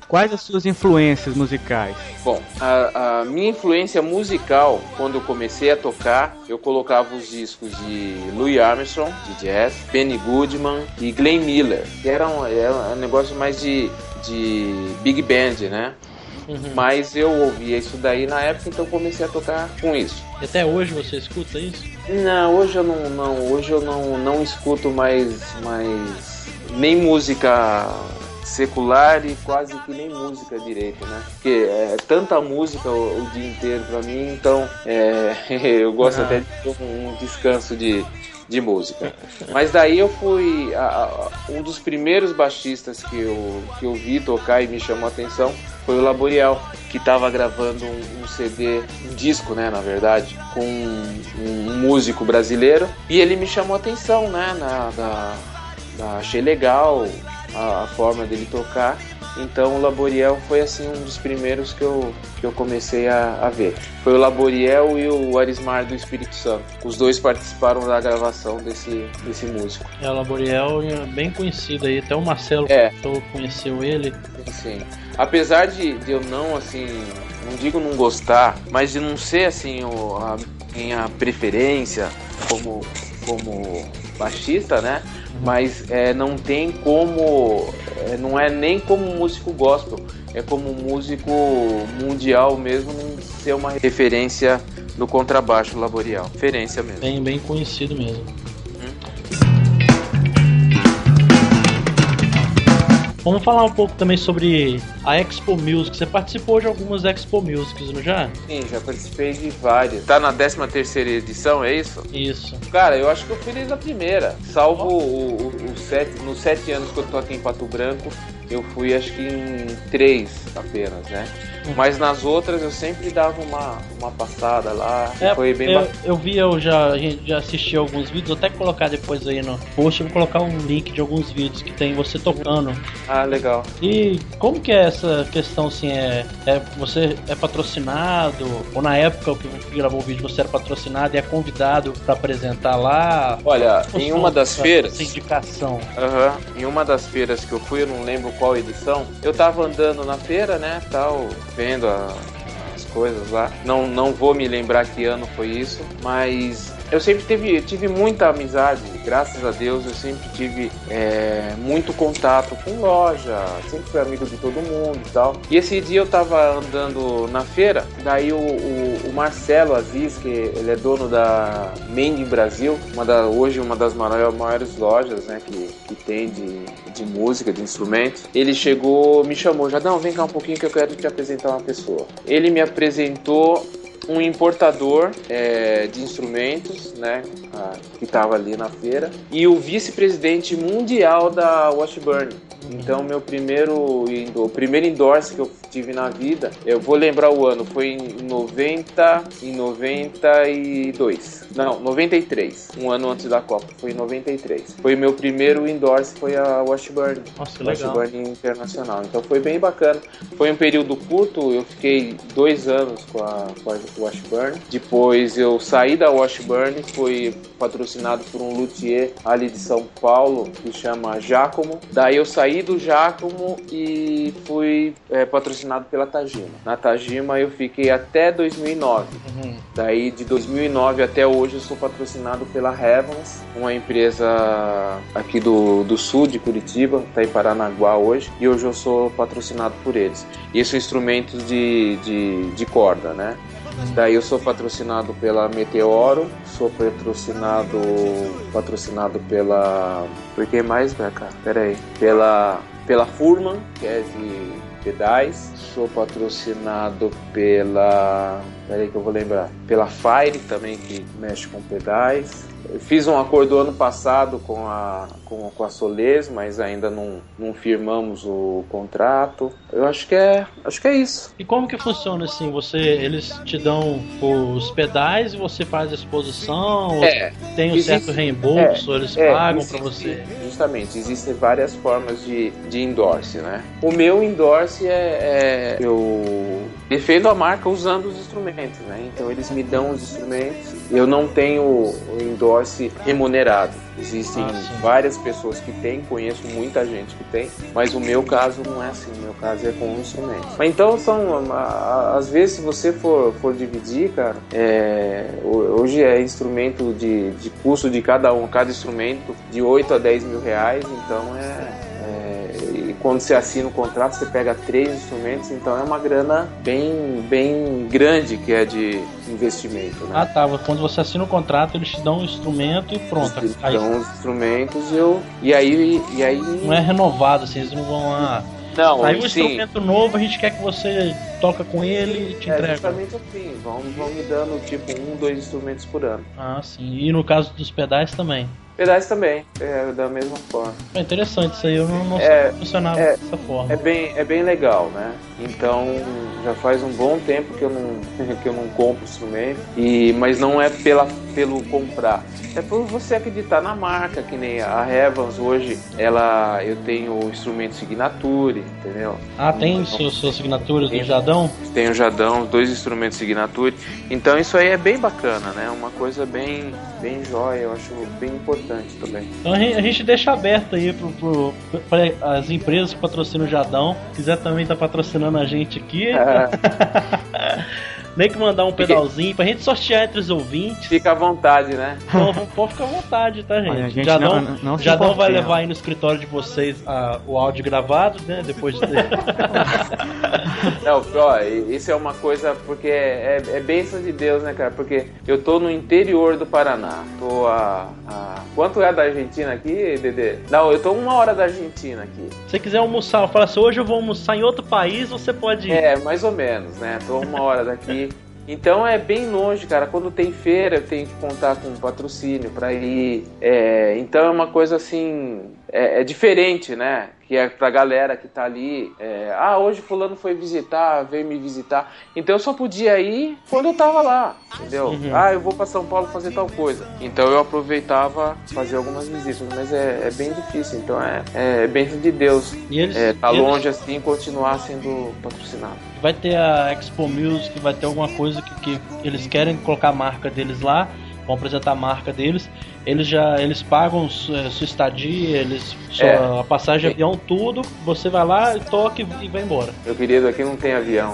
quais as suas influências musicais? Bom, a minha influência musical, quando eu comecei a tocar, eu colocava os discos de Louis Armstrong, de jazz, Benny Goodman e Glenn Miller, que era um negócio mais de big band, né? Mas eu ouvia isso daí na época, então comecei a tocar com isso. E até hoje você escuta isso? Não, hoje eu não escuto mais nem música secular e quase que nem música direito, né? Porque é tanta música o dia inteiro pra mim, então eu gosto até de ter um descanso de música. Mas daí eu fui um dos primeiros baixistas que eu vi tocar e me chamou a atenção foi o Laboriel, que estava gravando um CD, um disco, né, na verdade, com um músico brasileiro, e ele me chamou a atenção, né, achei legal a forma dele tocar. Então o Laboriel foi assim um dos primeiros que eu comecei a ver. Foi o Laboriel e o Arismar do Espírito Santo. Os dois participaram da gravação desse músico. O Laboriel é bem conhecido aí, até o Marcelo conheceu ele. Sim. Apesar de eu não, assim, não digo não gostar, mas de não ser assim a minha preferência como baixista, né? Mas não tem como, não é nem como músico gospel, é como músico mundial mesmo, não ser uma referência no contrabaixo Laboriel, referência mesmo. Bem conhecido mesmo. Vamos falar um pouco também sobre a Expo Music. Você participou de algumas Expo Musics, não já? Sim, já participei de várias. Tá na 13ª edição, é isso? Isso. Cara, eu acho que eu fui desde a primeira. Salvo nos 7 anos que eu tô aqui em Pato Branco, eu fui acho que em 3 apenas, né? Mas nas outras eu sempre dava uma passada lá. Foi bem bacana. A gente já assistiu alguns vídeos, vou até colocar depois aí no post, vou colocar um link de alguns vídeos que tem você tocando. Ah, legal. E como que é essa questão, assim, você é patrocinado, ou na época que gravou o vídeo você era patrocinado e é convidado para apresentar lá? Olha, em uma das feiras... Essa indicação. Em uma das feiras que eu fui, eu não lembro qual edição, eu tava andando na feira, né, tal, vendo as coisas lá. Não vou me lembrar que ano foi isso, mas eu sempre tive muita amizade, graças a Deus eu sempre tive muito contato com loja, sempre fui amigo de todo mundo e tal. E esse dia eu tava andando na feira, daí o Marcelo Aziz, que ele é dono da Mending Brasil, hoje uma das maiores lojas, né, que tem de música, de instrumentos, ele chegou, me chamou, Jadão, vem cá um pouquinho que eu quero te apresentar uma pessoa. Ele me apresentou um importador de instrumentos, né, que estava ali na feira, e o vice-presidente mundial da Washburn. Então o primeiro endorse que eu tive na vida, eu vou lembrar o ano, foi em 93, um ano antes da Copa, foi em 93. Foi meu primeiro endorse, foi a Washburn. Nossa, Washburn Internacional. Então foi bem bacana. Foi um período curto, eu fiquei 2 anos com a Washburn. Depois eu saí da Washburn, fui patrocinado por um luthier ali de São Paulo, que chama Giacomo. Daí eu saí do Giacomo e fui patrocinado pela Tajima. Na Tajima eu fiquei até 2009. Daí de 2009 até hoje eu sou patrocinado pela Heavens, uma empresa aqui do sul de Curitiba, tá em Paranaguá hoje, e hoje eu sou patrocinado por eles. E são instrumentos de corda, né? Daí eu sou patrocinado pela Meteoro, sou patrocinado pela... Por que mais, Beca? Pera aí. Pela Furman, que é de pedais. Sou patrocinado pela... Peraí que eu vou lembrar. Pela Fire também, que mexe com pedais. Eu fiz um acordo ano passado com a Soles, mas ainda não firmamos o contrato. Eu acho que é isso. E como que funciona assim? Eles te dão os pedais e você faz a exposição? Tem um certo reembolso? Eles pagam para você? Justamente, existem várias formas de endorse, né? O meu endorse defendo a marca usando os instrumentos, né? Então eles me dão os instrumentos, eu não tenho o endorse remunerado. Existem várias pessoas que têm, conheço muita gente que tem, mas o meu caso não é assim, o meu caso é com instrumentos. Mas então às vezes se você for dividir, cara, hoje é instrumento de custo de cada instrumento de 8 a 10 mil reais, então e quando você assina o contrato, você pega 3 instrumentos, então é uma grana bem grande que é de investimento, né? Ah, tá. Quando você assina o contrato, eles te dão um instrumento e pronto. Eles dão os instrumentos e aí... Não é renovado, assim, eles não vão lá... Não, aí um instrumento novo, a gente quer que você toca com ele e te entrega. Justamente assim, vão me dando tipo 1, 2 instrumentos por ano. Ah, sim. E no caso dos pedais também? Pedais também, da mesma forma. É interessante, isso aí eu não sabia que funcionava dessa forma. É bem legal, né? Então, já faz um bom tempo que eu não compro instrumento, mas não é pelo comprar. É por você acreditar na marca, que nem a Evans hoje, eu tenho o instrumento Signature, entendeu? Ah, tem suas signaturas do Jadão? Tem o Jadão, 2 instrumentos Signature. Então isso aí é bem bacana, né? Uma coisa bem jóia, eu acho bem importante também. Então a gente deixa aberto aí para as empresas que patrocinam o Jadão, se quiser também tá patrocinando a gente aqui. Nem que mandar um pedalzinho pra gente sortear entre os ouvintes. Fica à vontade, né? Então, pode ficar à vontade, tá, gente? Olha, a gente Jadão vai levar aí no escritório de vocês o áudio gravado, né? Depois de ter... Não, isso é uma coisa, porque é bênção de Deus, né, cara? Porque eu tô no interior do Paraná. Tô Quanto é da Argentina aqui, Dedê? Não, eu tô 1 hora da Argentina aqui. Se você quiser almoçar, fala assim, hoje eu vou almoçar em outro país, você pode ir. Mais ou menos, né? Tô 1 hora daqui. Então é bem longe, cara. Quando tem feira, eu tenho que contar com um patrocínio pra ir. Então é uma coisa assim... É diferente, né? Que é pra galera que tá ali. Hoje fulano veio me visitar. Então eu só podia ir quando eu tava lá, entendeu? Uhum. Eu vou pra São Paulo fazer tal coisa. Então eu aproveitava fazer algumas visitas, mas é bem difícil. Então é bênção de Deus. E eles, longe assim, continuar sendo patrocinado. Vai ter a Expo Music, vai ter alguma coisa que eles querem colocar a marca deles lá, vão apresentar a marca deles. Eles pagam sua estadia, a passagem de avião, tudo. Você vai lá, toca e vai embora. Meu querido, aqui não tem avião.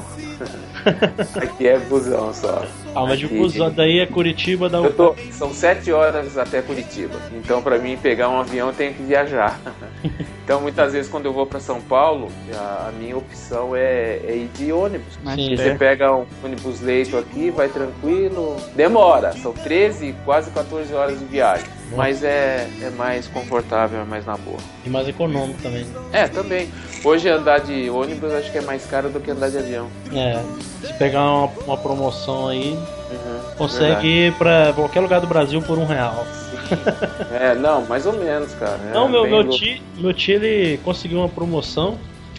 Aqui é busão só. Mas de busão, daí é Curitiba. São 7 horas até Curitiba. Então, pra mim pegar um avião, eu tenho que viajar. Então, muitas vezes, quando eu vou pra São Paulo, a minha opção é ir de ônibus. Sim, você pega um ônibus leito aqui, vai tranquilo. Demora, são 13, quase 14 horas de viagem. Mas é mais confortável, é mais na boa. E mais econômico também. Também. Hoje andar de ônibus acho que é mais caro do que andar de avião. Se pegar uma promoção aí, consegue ir pra qualquer lugar do Brasil por R$1. Não, mais ou menos, cara. Não, meu tio ele conseguiu uma promoção.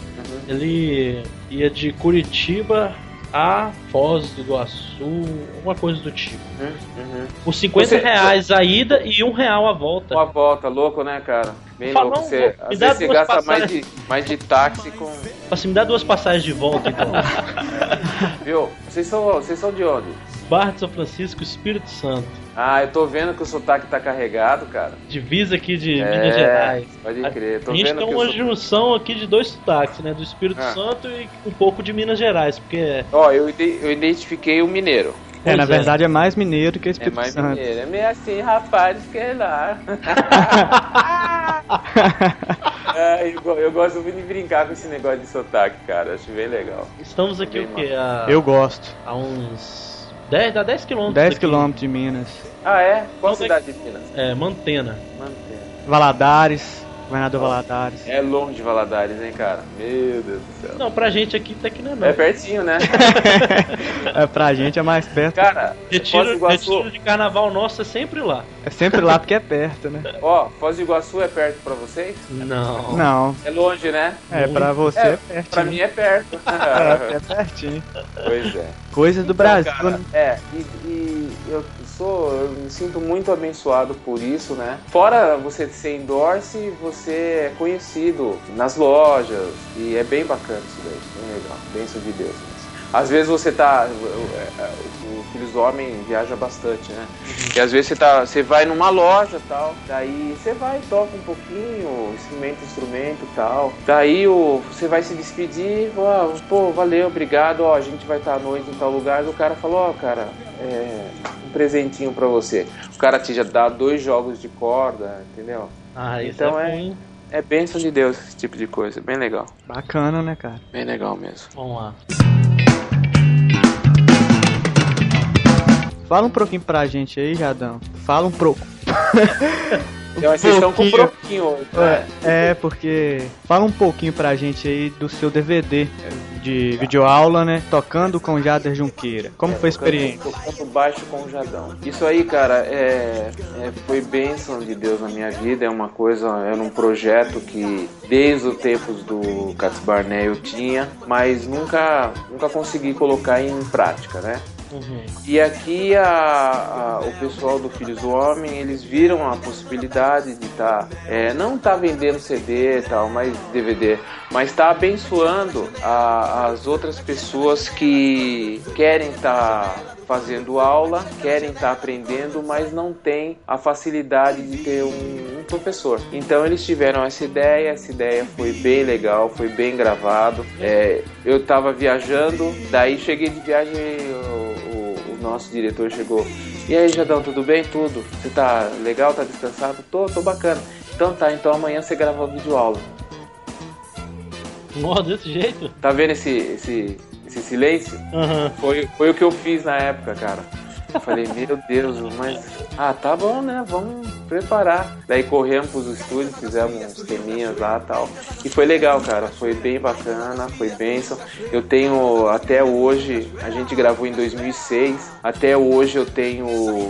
Ele ia de Curitiba a Foz do Iguaçu, alguma coisa do tipo. Por R$50 a ida e R$1 a volta. Uma volta, louco, né, cara? Bem louco. Às vezes você gasta mais de táxi com... Assim, me dá 2 passagens de volta, então. Viu? Vocês são de onde? Barra de São Francisco, Espírito Santo. Eu tô vendo que o sotaque tá carregado, cara. Divisa aqui de Minas Gerais. Pode crer. A gente tem uma junção aqui de 2 sotaques, né? Do Espírito Santo e um pouco de Minas Gerais, porque... Eu identifiquei o mineiro. Na verdade é mais mineiro que Espírito Santo. É mais mineiro. É meio assim, rapaz, que é lá. Eu gosto muito de brincar com esse negócio de sotaque, cara. Acho bem legal. Estamos aqui o quê? Eu gosto. Há uns... 10 quilômetros. 10 quilômetros de Minas. Qual cidade de Minas? Mantena. Valadares. Governador Valadares. É longe de Valadares, hein, cara? Meu Deus do céu. Não, pra gente aqui até que não é não. É pertinho, né? Pra gente é mais perto. Cara, retiro de carnaval nosso é sempre lá. É sempre lá porque é perto, né? Foz do Iguaçu é perto pra vocês? Não. É longe, né? Pra você é pertinho. Pra mim é perto. É pertinho. Pois é. Coisas do Brasil, cara, né? E eu me sinto muito abençoado por isso, né? Fora você ser endorse, você é conhecido nas lojas. E é bem bacana isso daí. Bem legal. Bênção de Deus. às vezes você tá... O Filhos do Homem viaja bastante, né? E às vezes você vai numa loja e tal, daí você vai, toca um pouquinho, experimenta instrumento e tal, daí você vai se despedir, pô, valeu, obrigado, ó, a gente vai estar à noite em tal lugar, e o cara falou, ó, cara, um presentinho pra você. O cara te já dá 2 jogos de corda, entendeu? Isso então é bênção de Deus esse tipo de coisa, bem legal. Bacana, né, cara? Bem legal mesmo. Vamos lá. Fala um pouquinho pra gente aí, Jadão. Fala um pouco. Vocês estão com um pouquinho hoje, né? Porque... Fala um pouquinho pra gente aí do seu DVD de videoaula, né? Tocando com Jader Junqueira. Como foi a experiência? Tocando baixo com o Jadão. Isso aí, cara, foi bênção de Deus na minha vida. É uma coisa, era um projeto que desde os tempos do Cats Barnett eu tinha, mas nunca consegui colocar em prática, né? E aqui o pessoal do Filhos do Homem, eles viram a possibilidade de não tá vendendo CD e tal, mas DVD, mas tá abençoando as outras pessoas que querem fazendo aula, querem estar aprendendo, mas não tem a facilidade de ter um professor. Então eles tiveram essa ideia foi bem legal, foi bem gravado. Eu tava viajando, daí cheguei de viagem, o nosso diretor chegou. E aí, Jadão, tudo bem? Tudo? Você tá legal? Tá descansado? Tô bacana. Então amanhã você grava a videoaula. Nossa, desse jeito? Tá vendo esse silêncio? Foi o que eu fiz na época, cara. Eu falei, meu Deus, mas... tá bom, né? Vamos preparar. Daí corremos pros estúdios, fizemos uns teminhas lá e tal. E foi legal, cara. Foi bem bacana, foi bênção. Eu tenho, até hoje, a gente gravou em 2006. Até hoje eu tenho...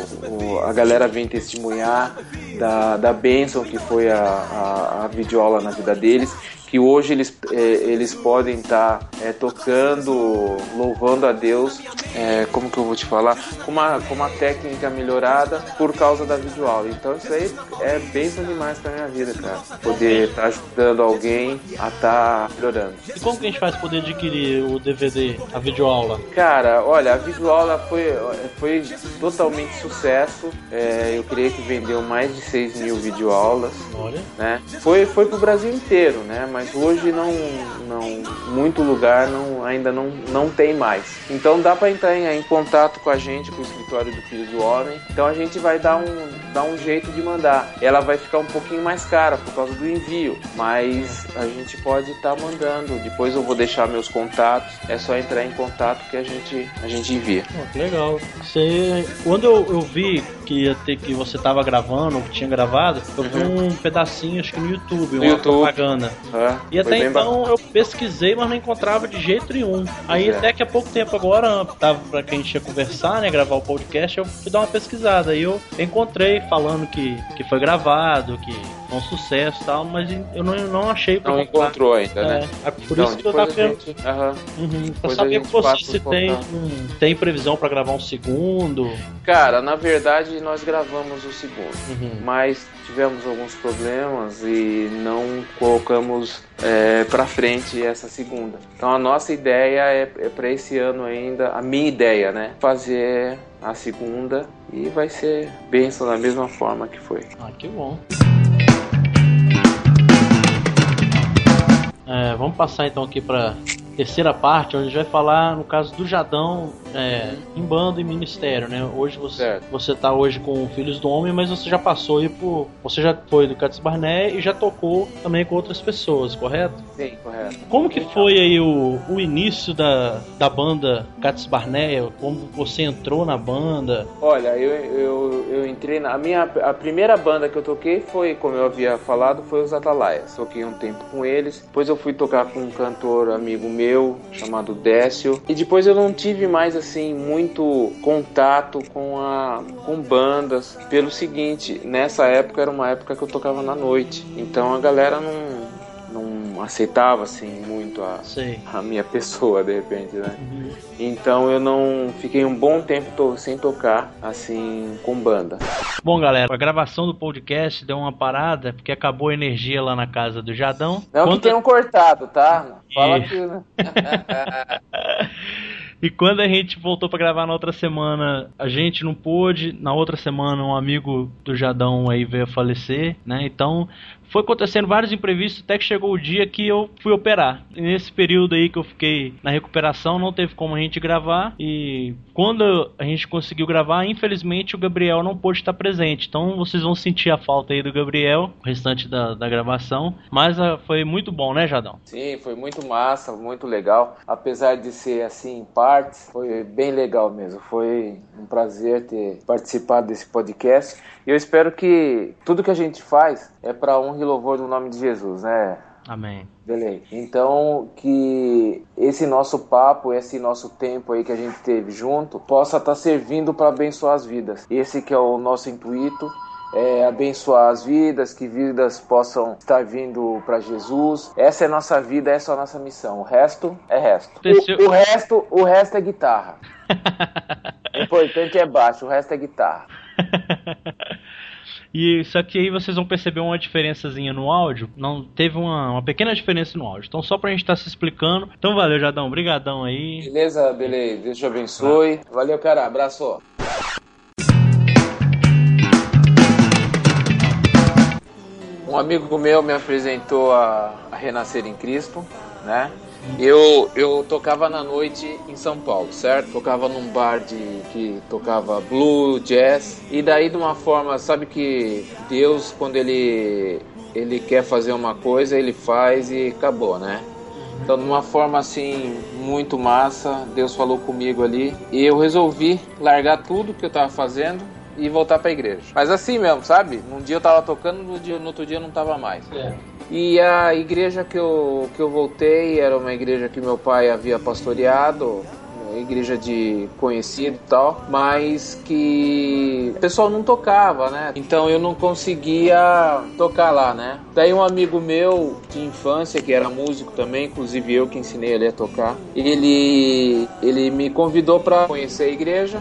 a galera vem testemunhar da bênção que foi a videoaula na vida deles. Que hoje eles podem estar tocando, louvando a Deus, como que eu vou te falar, com uma técnica melhorada por causa da videoaula. Então isso aí é bênção demais pra minha vida, cara. Poder estar ajudando alguém a estar melhorando. E como que a gente faz poder adquirir o DVD, a videoaula? Cara, olha, a videoaula foi totalmente sucesso. Eu creio que vendeu mais de 6 mil videoaulas. Olha. Né? Foi pro Brasil inteiro, né? Mas hoje muito lugar ainda não tem mais. Então dá para entrar em contato com a gente, com o escritório do Filhos do Homem. Então a gente vai dar um jeito de mandar. Ela vai ficar um pouquinho mais cara por causa do envio, mas a gente pode estar mandando. Depois eu vou deixar meus contatos. É só entrar em contato que a gente envia. Que legal. Quando eu vi que você tava gravando, ou que tinha gravado, eu vi um pedacinho, acho que no YouTube, uma propaganda. E até então eu pesquisei, mas não encontrava de jeito nenhum. Aí até que há pouco tempo agora, tava pra quem a gente ia conversar, né, gravar o podcast, eu fui dar uma pesquisada. Aí eu encontrei falando que foi gravado, que foi um sucesso e tal, mas eu não achei pra não comprar. Encontrou ainda, né? Por isso que eu tava querendo. Pra saber com você se tem previsão pra gravar um segundo. Cara, na verdade nós gravamos o segundo, mas tivemos alguns problemas e não colocamos pra frente essa segunda. Então a nossa ideia é pra esse ano ainda, a minha ideia, né? Fazer a segunda e vai ser bênção da mesma forma que foi. Que bom. Vamos passar então aqui para terceira parte, onde a gente vai falar no caso do Jadão em banda e ministério, né? Hoje você tá hoje com Filhos do Homem, mas você já passou aí você já foi do Cats Barnett e já tocou também com outras pessoas, correto? Sim, correto. Como que foi aí o início da banda Cats Barnett? Como você entrou na banda? Olha, eu entrei a primeira banda que eu toquei foi, como eu havia falado, foi os Atalaias. Toquei um tempo com eles, depois eu fui tocar com um cantor amigo meu chamado Décio, e depois eu não tive mais assim muito contato com bandas, pelo seguinte, nessa época era uma época que eu tocava na noite, então a galera não aceitava assim muito a minha pessoa de repente, né? Então eu não fiquei um bom tempo sem tocar assim com banda. Bom, galera, a gravação do podcast deu uma parada porque acabou a energia lá na casa do Jadão. Não que tenham cortado, tá? Fala que... E quando a gente voltou pra gravar na outra semana, a gente não pôde. Na outra semana, um amigo do Jadão aí veio a falecer, né? Então, foi acontecendo vários imprevistos até que chegou o dia que eu fui operar. E nesse período aí que eu fiquei na recuperação, não teve como a gente gravar. E quando a gente conseguiu gravar, infelizmente o Gabriel não pôde estar presente. Então vocês vão sentir a falta aí do Gabriel, o restante da gravação. Mas foi muito bom, né, Jadão? Sim, foi muito massa, muito legal. Apesar de ser assim em partes, foi bem legal mesmo. Foi um prazer ter participado desse podcast. E eu espero que tudo que a gente faz é para honra e louvor do nome de Jesus, né? Amém. Beleza. Então, que esse nosso papo, esse nosso tempo aí que a gente teve junto, possa estar servindo para abençoar as vidas. Esse que é o nosso intuito, é abençoar as vidas, que vidas possam estar vindo para Jesus. Essa é a nossa vida, essa é a nossa missão. O resto é resto. O resto é guitarra. O importante é baixo, o resto é guitarra. E só que aí vocês vão perceber uma diferençazinha no áudio. Não teve uma pequena diferença no áudio. Então só pra gente estar se explicando. Então valeu, Jadão, brigadão aí. Beleza, Deus te abençoe. Valeu, cara, abraço. Um amigo meu me apresentou a Renascer em Cristo, né? Eu tocava na noite em São Paulo, certo? Tocava num bar que tocava blues, jazz. E daí de uma forma, sabe que Deus, quando ele quer fazer uma coisa, ele faz e acabou, né? Então de uma forma assim, muito massa, Deus falou comigo ali. E eu resolvi largar tudo que eu tava fazendo e voltar pra igreja. Mas assim mesmo, sabe? Num dia eu tava tocando, no outro dia eu não tava mais. E a igreja que eu voltei era uma igreja que meu pai havia pastoreado, uma igreja de conhecido e tal, mas que o pessoal não tocava, né? Então eu não conseguia tocar lá, né? Daí um amigo meu de infância, que era músico também, inclusive eu que ensinei ele a tocar, ele me convidou para conhecer a igreja.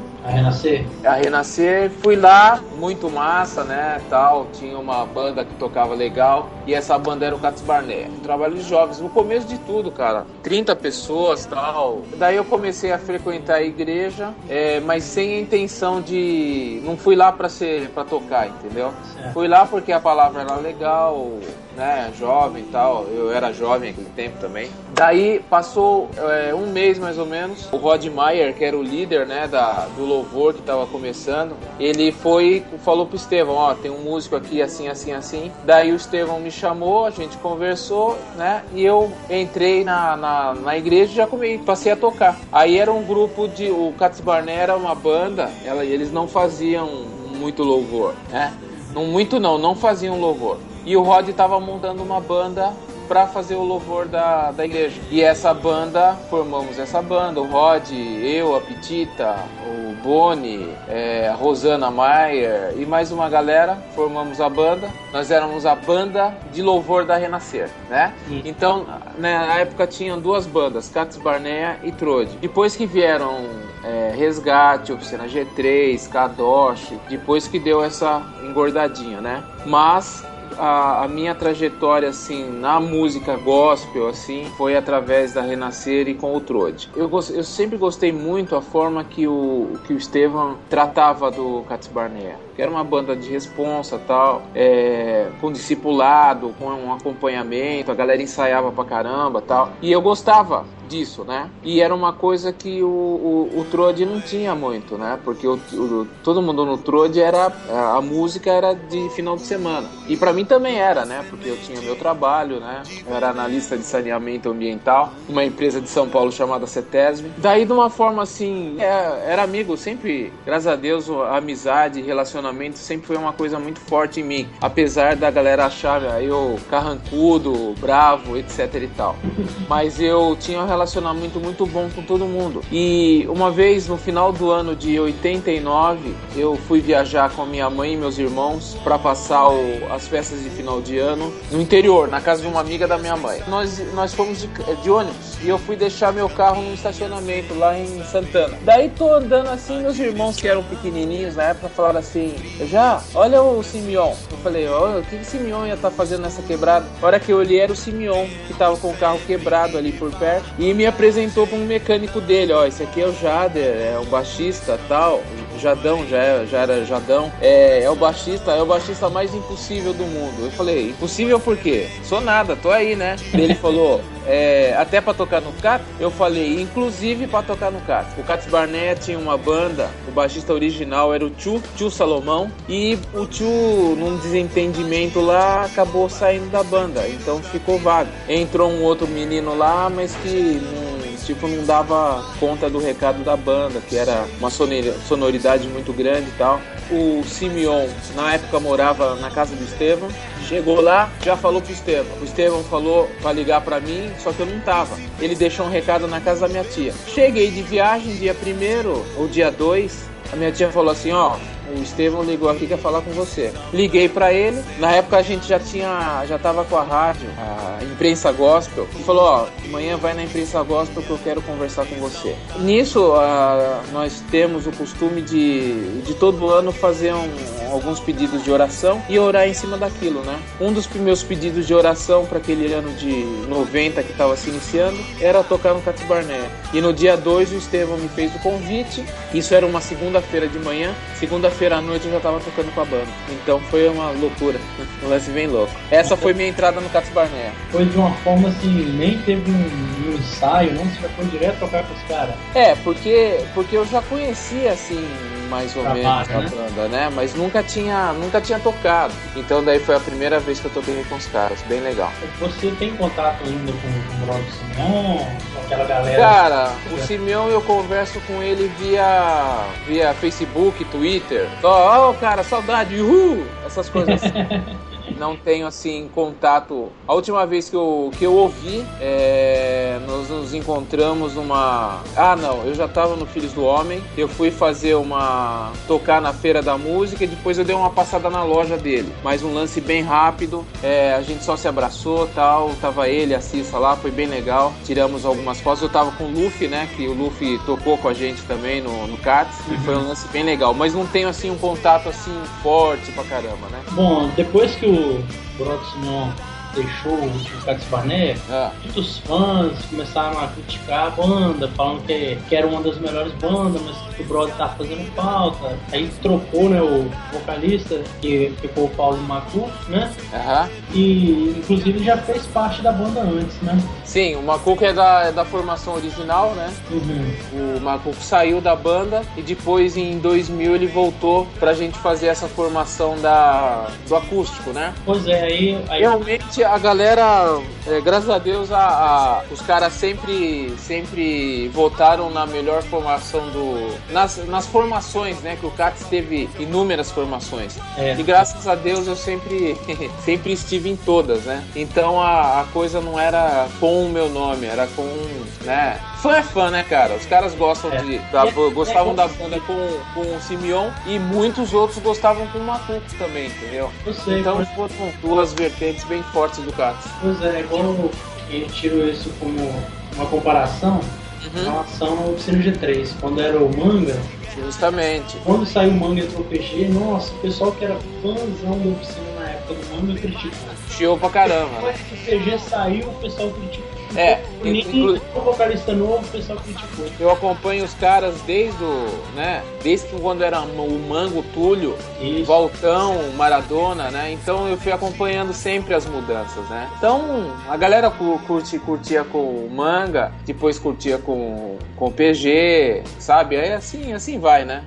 A Renascer. Fui lá, muito massa, né, tal. Tinha uma banda que tocava legal. E essa banda era o Cats Barnea. Um trabalho de jovens. No começo de tudo, cara. 30 pessoas, tal. Daí eu comecei a frequentar a igreja, mas sem a intenção de... Não fui lá pra tocar, entendeu? Fui lá porque a palavra era legal, né, jovem e tal. Eu era jovem naquele tempo também. Daí passou um mês mais ou menos. O Rod Meyer, que era o líder, né, do louvor que tava começando, ele falou pro Estevão, ó, tem um músico aqui assim, assim, assim. Daí o Estevão me chamou, a gente conversou, né, e eu entrei na igreja e já passei a tocar. Aí era um grupo o Cats Barnea era uma banda, eles não faziam muito louvor, né? Não faziam louvor. E o Rod tava montando uma banda para fazer o louvor da igreja. E formamos essa banda, o Rod, eu, a Petita, o Boni, a Rosana Maier e mais uma galera, formamos a banda. Nós éramos a banda de louvor da Renascer, né? Então, na época tinham duas bandas, Cats Barnea e Trode. Depois que vieram Resgate, Oficina G3, Kadosh, depois que deu essa engordadinha, né? Mas a minha trajetória assim na música gospel assim foi através da Renascer e com o Trode. Eu sempre gostei muito a forma que o Estevão tratava do Cats Barnea, que era uma banda de responsa tal, com discipulado, com um acompanhamento, a galera ensaiava pra caramba tal, e eu gostava disso, né? E era uma coisa que o Trode não tinha muito, né? Porque todo mundo no Trode a música era de final de semana. E pra mim também era, né? Porque eu tinha meu trabalho, né? Eu era analista de saneamento ambiental, uma empresa de São Paulo chamada CETESB. Daí de uma forma assim, era amigo, sempre, graças a Deus, a amizade, relacionamento sempre foi uma coisa muito forte em mim. Apesar da galera achar eu carrancudo, bravo, etc e tal. Mas eu tinha um relacionamento muito bom com todo mundo. E uma vez no final do ano de 89, eu fui viajar com minha mãe e meus irmãos para passar as festas de final de ano no interior, na casa de uma amiga da minha mãe. Nós fomos de ônibus e eu fui deixar meu carro no estacionamento lá em Santana. Daí tô andando assim, meus irmãos que eram pequenininhos na época falaram assim: já, olha o Simeon. Eu falei, olha, o que o Simeon ia estar fazendo nessa quebrada? A hora que eu olhei era o Simeon, que tava com o carro quebrado ali por perto, e me apresentou para um mecânico dele, ó, esse aqui é o Jader, é o baixista tal, Jadão, já era Jadão, é o baixista mais impossível do mundo. Eu falei, impossível por quê? Sou nada, tô aí, né? Ele falou, até pra tocar no Cat? Eu falei, inclusive pra tocar no Cat. O Cats Barnett tinha uma banda, o baixista original era o Tio Salomão, e o Tio, num desentendimento lá, acabou saindo da banda, então ficou vago. Entrou um outro menino lá, mas que não dava conta do recado da banda, que era uma sonoridade muito grande e tal. O Simeon, na época, morava na casa do Estevão. Chegou lá, já falou pro Estevão. O Estevão falou pra ligar pra mim, só que eu não tava. Ele deixou um recado na casa da minha tia. Cheguei de viagem, dia 1º ou dia 2, a minha tia falou assim, ó, o Estevão ligou aqui, quer falar com você. Liguei pra ele, na época a gente já tava com a rádio, a Imprensa Gospel, e falou, ó, amanhã vai na Imprensa Gospel que eu quero conversar com você. Nisso, nós temos o costume de todo ano fazer alguns pedidos de oração e orar em cima daquilo, né? Um dos meus pedidos de oração para aquele ano de 90 que estava se iniciando era tocar no Cats Barnett. E no dia 2 o Estevão me fez o convite, isso era uma segunda-feira de manhã, segunda-feira à noite eu já estava tocando com a banda. Então foi uma loucura, um lance bem louco. Essa foi minha entrada no Cats Barnett. Foi de uma forma assim, nem teve um ensaio, não? Você já foi direto tocar com os caras? Porque eu já conhecia assim, mais ou menos a banda, né? Mas nunca tinha tocado. Então daí foi a primeira vez que eu toquei com os caras, bem legal. Você tem contato ainda com o Brother Simeon, com aquela galera? Cara, o Simeon eu converso com ele via Facebook, Twitter. Ó, cara, saudade, essas coisas assim. Não tenho assim contato. A última vez que eu ouvi, nós nos encontramos numa... eu já tava no Filhos do Homem. Eu fui tocar na Feira da Música e depois eu dei uma passada na loja dele. Mas um lance bem rápido. A gente só se abraçou, tal. Tava ele, a Cissa lá, foi bem legal. Tiramos algumas fotos. Eu tava com o Luffy, né? Que o Luffy tocou com a gente também no Cats. E foi um lance bem legal. Mas não tenho assim um contato assim forte pra caramba, né? Bom, depois que o Brother Simeon deixou o Cats Barnett, muitos fãs começaram a criticar a banda, falando que era uma das melhores bandas, mas que o Brother tá fazendo falta. Aí trocou, né, o vocalista, que ficou o Paulo Macu, né? E inclusive já fez parte da banda antes, né? Sim, o Macuco é da formação original, né? O Macuco saiu da banda e depois em 2000 ele voltou pra gente fazer essa formação do acústico, né? Pois é, aí... Realmente a galera, graças a Deus, os caras sempre votaram na melhor formação nas formações, né? Que o Cats teve inúmeras formações. E graças a Deus eu sempre estive em todas, né? Então a coisa não era com o meu nome, era com, né? Fã é fã, né, cara? Os caras gostam gostavam da banda com o Simeon e muitos outros gostavam com o Macuco também, entendeu? Então foram duas vertentes bem fortes do Cats. Pois é, igual eu tiro isso como uma comparação em relação ao Oficina G3, quando era o Manga. Justamente. Quando saiu o Manga e entrou o PG, nossa, o pessoal que era fãzão do Oficina na época do Manga criticou. Chiou pra caramba. Depois que o PG saiu, o pessoal criticou. O vocalista novo, o pessoal criticou. Eu acompanho os caras desde quando era o Mango, o Túlio, Valtão, Maradona, né? Então eu fui acompanhando sempre as mudanças, né? Então a galera curtia com o Manga, depois curtia com o PG, sabe? Aí assim vai, né?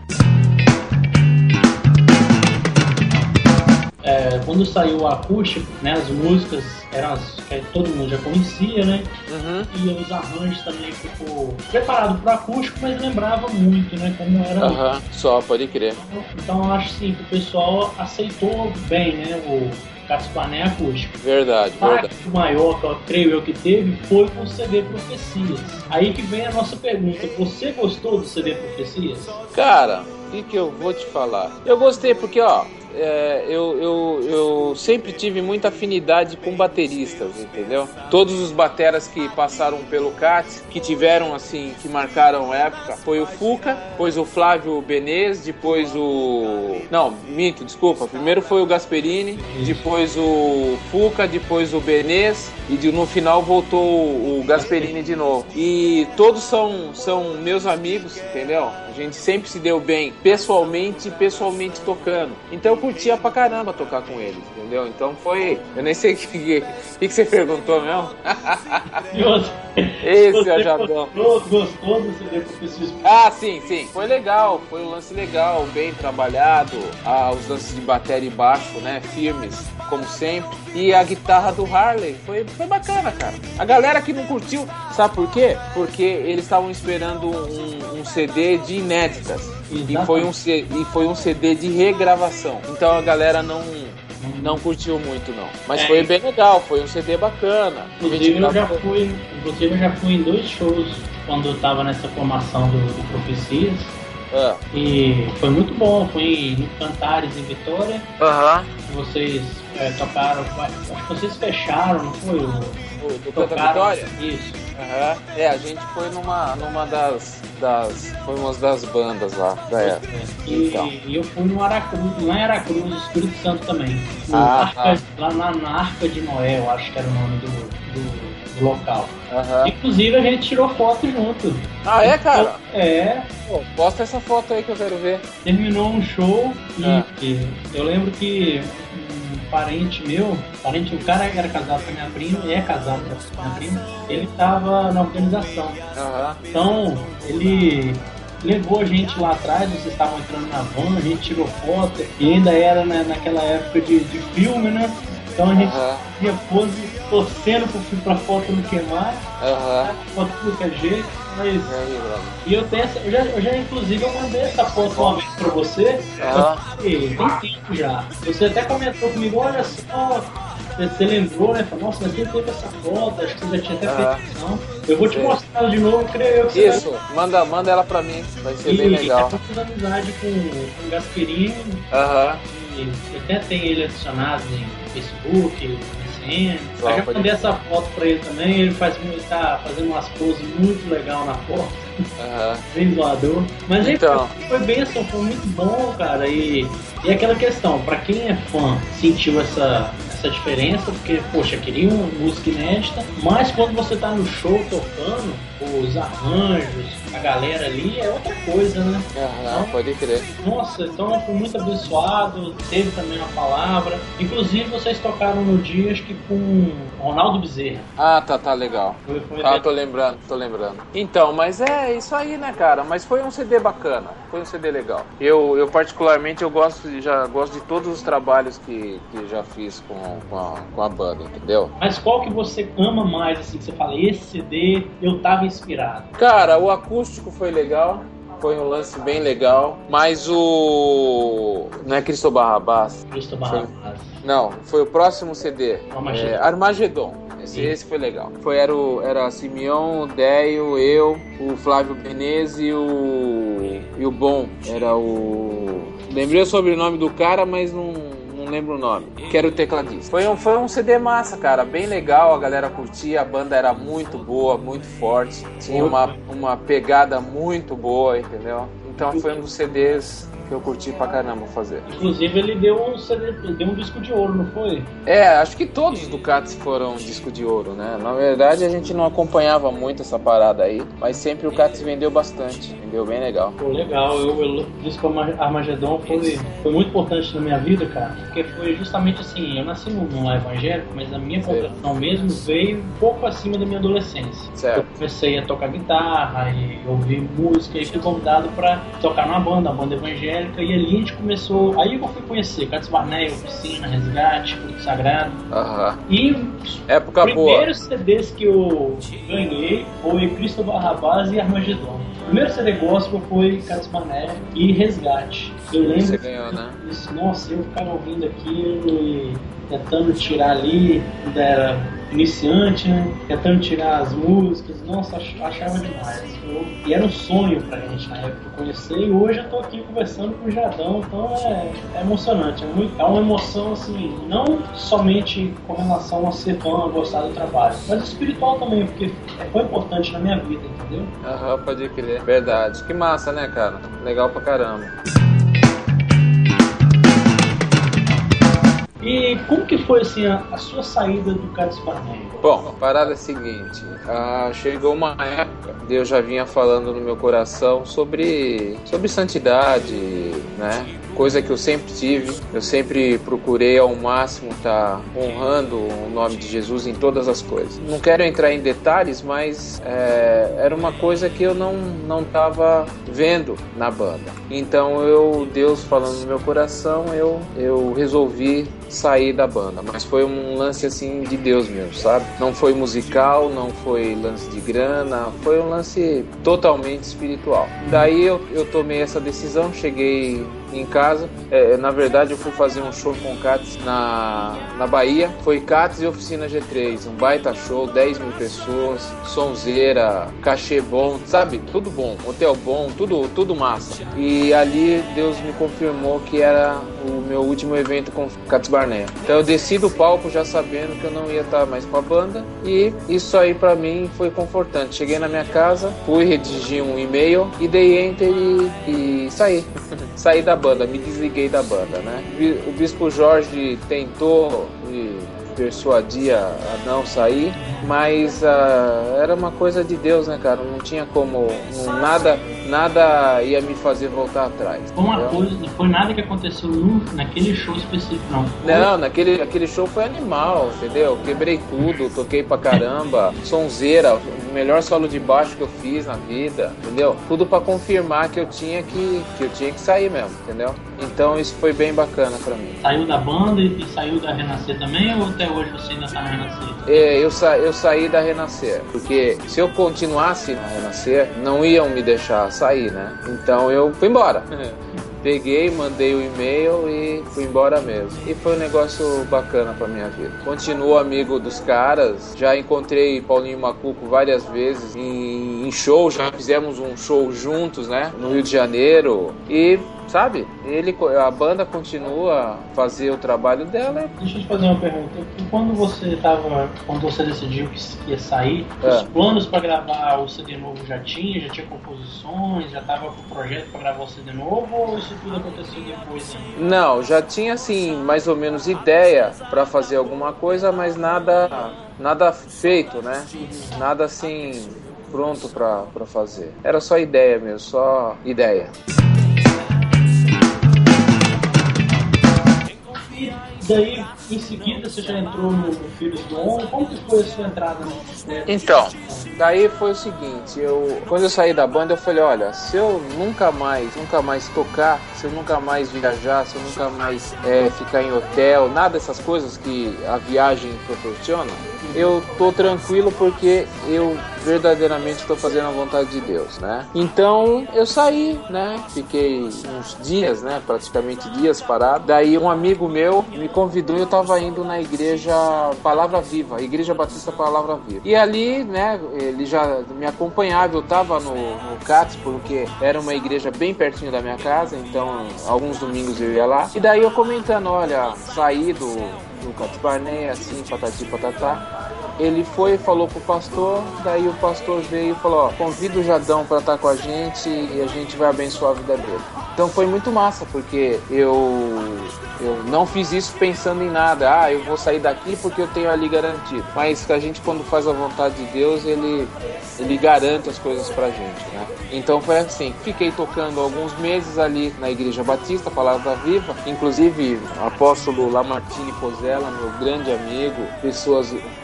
Quando saiu o acústico, né, as músicas eram as que todo mundo já conhecia, né? E os arranjos também ficou preparado para acústico, mas lembrava muito, né, como era. Só pode crer. Então eu acho assim que o pessoal aceitou bem, né, o Cats Barnett acústico. Verdade. O maior, que eu creio eu que teve, foi com o CD Profecias. Aí que vem a nossa pergunta: você gostou do CD Profecias? Cara, o que eu vou te falar? Eu gostei porque, eu sempre tive muita afinidade com bateristas, entendeu? Todos os bateras que passaram pelo CATS, que tiveram, assim, que marcaram época, foi o Fuca, depois o Flávio Benez, depois o... Não, minto, desculpa. Primeiro foi o Gasperini, depois o Fuca, depois o Benez, e no final voltou o Gasperini de novo. E todos são meus amigos, entendeu? A gente sempre se deu bem, pessoalmente tocando. Então eu curtia pra caramba tocar com eles, entendeu? Então foi... Eu nem sei o que você perguntou mesmo. Esse é o Jadão. Gostou do CD Professor? Ah, sim. Foi legal. Foi um lance legal, bem trabalhado. Os lances de bateria e baixo, né? Firmes, como sempre. E a guitarra do Harley foi bacana, cara. A galera que não curtiu, sabe por quê? Porque eles estavam esperando um CD de inéditas. E foi um CD de regravação. Então a galera não curtiu muito, não. Mas foi bem legal, foi um CD bacana. Inclusive eu já fui em 2 shows quando eu tava nessa formação do Profecias. E foi muito bom. Fui no Cantares em Vitória. Vocês tocaram, acho que vocês fecharam, não foi? Do Canta Vitória? Isso. A gente foi numa foi uma das bandas lá da época. E eu fui lá em Aracruz, Espírito Santo também. Lá na Arca de Noé, eu acho que era o nome do local. Inclusive a gente tirou foto junto. Ah, é, cara? Pô, posta essa foto aí que eu quero ver. Terminou um show e eu lembro que um parente meu, o cara era casado com a minha prima, e é casado com a minha prima, ele tava na organização. Então ele levou a gente lá atrás, vocês estavam entrando na van, a gente tirou foto, e ainda era naquela época de filme, né? Então a gente tinha pose torcendo pra foto não queimar, foto de qualquer jeito, mas... E eu tenho eu já inclusive eu mandei essa foto uma vez pra você, tem tempo já. Você até comentou comigo, olha só, você lembrou, né? Falou, nossa, mas quem teve essa foto? Acho que você já tinha até feito isso. Eu vou te mostrar ela de novo, creio eu que isso, manda ela pra mim, vai ser bem legal. Eu fiz amizade com o Gasperini, e até tem ele adicionado em Facebook, eu já mandei essa foto pra ele também, ele tá fazendo umas poses muito legais na foto. Bem doador. Mas então, foi bênção, foi muito bom, cara. E aquela questão, pra quem é fã, sentiu essa diferença, porque, poxa, queria uma música inédita, mas quando você tá no show tocando, os arranjos, a galera ali é outra coisa, né? Então, pode crer. Nossa, então foi muito abençoado, teve também uma palavra. Inclusive vocês tocaram no dia, acho que com Ronaldo Bezerra. Tá legal. Tô lembrando. Então, mas é isso aí, né, cara? Mas foi um CD bacana, foi um CD legal. Eu particularmente, gosto de todos os trabalhos que já fiz com a banda, entendeu? Mas qual que você ama mais, assim, que você fala, esse CD eu tava inspirado? Cara, o acústico foi legal. Foi um lance bem legal. Mas não é Cristo Barrabás. Não, foi o próximo CD. Armagedon. Esse foi legal. Era Simeão, o Deio, eu, o Flávio Benez e o Bom. Era o... Lembrei o sobrenome do cara, mas não lembro o nome. Que era o tecladista. Foi um CD massa, cara. Bem legal, a galera curtia. A banda era muito boa, muito forte. Tinha uma pegada muito boa, entendeu? Então foi um dos CDs que eu curti pra caramba fazer. Inclusive ele deu um disco de ouro, não foi? Acho que todos do CATS foram disco de ouro, né? Na verdade a gente não acompanhava muito essa parada aí, mas sempre o CATS vendeu bastante, vendeu bem legal. Pô, legal, o disco Armagedon foi muito importante na minha vida, cara, porque foi justamente assim, eu nasci num lar evangélico, mas a minha conversão mesmo veio um pouco acima da minha adolescência. Certo. Eu comecei a tocar guitarra e ouvir música e fui convidado pra tocar numa banda, a banda evangélica. E ali a gente começou. Aí eu fui conhecer CATS Barneia, Oficina, Resgate, Fruto Sagrado. E época os primeiros CDs que eu ganhei foi Cristo Barrabás e Armagedon. O primeiro CD gospel foi CATS Barneia e Resgate. Eu lembro. Você ganhou, né? Nossa, eu ficava ouvindo aquilo e tentando tirar ali, ainda era iniciante, né? Tentando tirar as músicas, nossa, achava demais. E era um sonho pra gente na época conhecer, e hoje eu tô aqui conversando com o Jadão, então é emocionante, é uma emoção assim, não somente com relação a ser fã, a gostar do trabalho, mas espiritual também, porque foi importante na minha vida, entendeu? Aham, pode crer, verdade. Que massa, né, cara? Legal pra caramba. E como que foi assim a sua saída do Cats Barney? Bom, a parada é a seguinte, chegou uma época, Deus já vinha falando no meu coração sobre santidade, né? Coisa que eu sempre tive, eu sempre procurei ao máximo estar honrando o nome de Jesus em todas as coisas. Não quero entrar em detalhes, mas era uma coisa que eu não estava vendo na banda. Então Deus falando no meu coração, eu resolvi sair da banda, mas foi um lance assim de Deus mesmo, sabe? Não foi musical, não foi lance de grana, foi um lance totalmente espiritual. Daí eu tomei essa decisão, cheguei em casa, na verdade eu fui fazer um show com o Cats na Bahia, foi Cats e Oficina G3, um baita show, 10 mil pessoas, sonzeira, cachê bom, sabe? Tudo bom, hotel bom, tudo massa. E ali Deus me confirmou que era o meu último evento com Cats Barnea. Então eu desci do palco já sabendo que eu não ia estar mais com a banda, e isso aí pra mim foi confortante. Cheguei na minha casa, fui redigir um e-mail e dei enter e saí. Saí da banda, me desliguei da banda, né? O Bispo Jorge tentou me persuadir a não sair, mas era uma coisa de Deus, né, cara? Não tinha como, nada ia me fazer voltar atrás. Foi uma coisa, não foi nada que aconteceu naquele show específico, não. Não, aquele show foi animal, entendeu? Quebrei tudo, toquei pra caramba, sonzeira, o melhor solo de baixo que eu fiz na vida, entendeu? Tudo pra confirmar que eu tinha que sair mesmo, entendeu? Então isso foi bem bacana pra mim. Saiu da banda e saiu da Renascer também, ou até hoje você ainda tá na Renascer? Eu saí da Renascer, porque se eu continuasse na Renascer, não iam me deixar sair, né? Então eu fui embora. Peguei, mandei o e-mail e fui embora mesmo. E foi um negócio bacana pra minha vida. Continuo amigo dos caras, já encontrei Paulinho Macuco várias vezes em show, já fizemos um show juntos, né? No Rio de Janeiro. E, sabe, a banda continua a fazer o trabalho dela. Deixa eu te fazer uma pergunta. Quando você decidiu que ia sair, os planos pra gravar o CD novo já tinha composições, já tava com o projeto pra gravar o CD novo, ou isso tudo aconteceu depois? Não, já tinha assim, mais ou menos ideia pra fazer alguma coisa, mas nada feito, né? Nada assim pronto pra fazer. Era só ideia mesmo, só ideia. Daí, em seguida, você já entrou no Filhos do Homem. Como que foi a sua entrada no Então, daí foi o seguinte, quando eu saí da banda, eu falei, olha, se eu nunca mais tocar, se eu nunca mais viajar, se eu nunca mais ficar em hotel, nada dessas coisas que a viagem proporciona, eu tô tranquilo porque eu verdadeiramente estou fazendo a vontade de Deus, né? Então eu saí, né? Fiquei uns dias, né? Praticamente dias parado. Daí um amigo meu me convidou e eu tava indo na igreja Palavra Viva, Igreja Batista Palavra Viva. E ali, né? Ele já me acompanhava, eu tava no Cats, porque era uma igreja bem pertinho da minha casa, então alguns domingos eu ia lá. E daí eu comentando, olha, saí do Cats Barnea, assim, patati patatá. Ele foi e falou pro pastor, daí o pastor veio e falou, ó, convida o Jadão pra estar com a gente e a gente vai abençoar a vida dele. Então foi muito massa, porque eu não fiz isso pensando em nada, eu vou sair daqui porque eu tenho ali garantido. Mas a gente, quando faz a vontade de Deus, ele garante as coisas pra gente, né? Então foi assim, fiquei tocando alguns meses ali na Igreja Batista, Palavra Viva, inclusive o apóstolo Lamartine Pozella, meu grande amigo, o pastor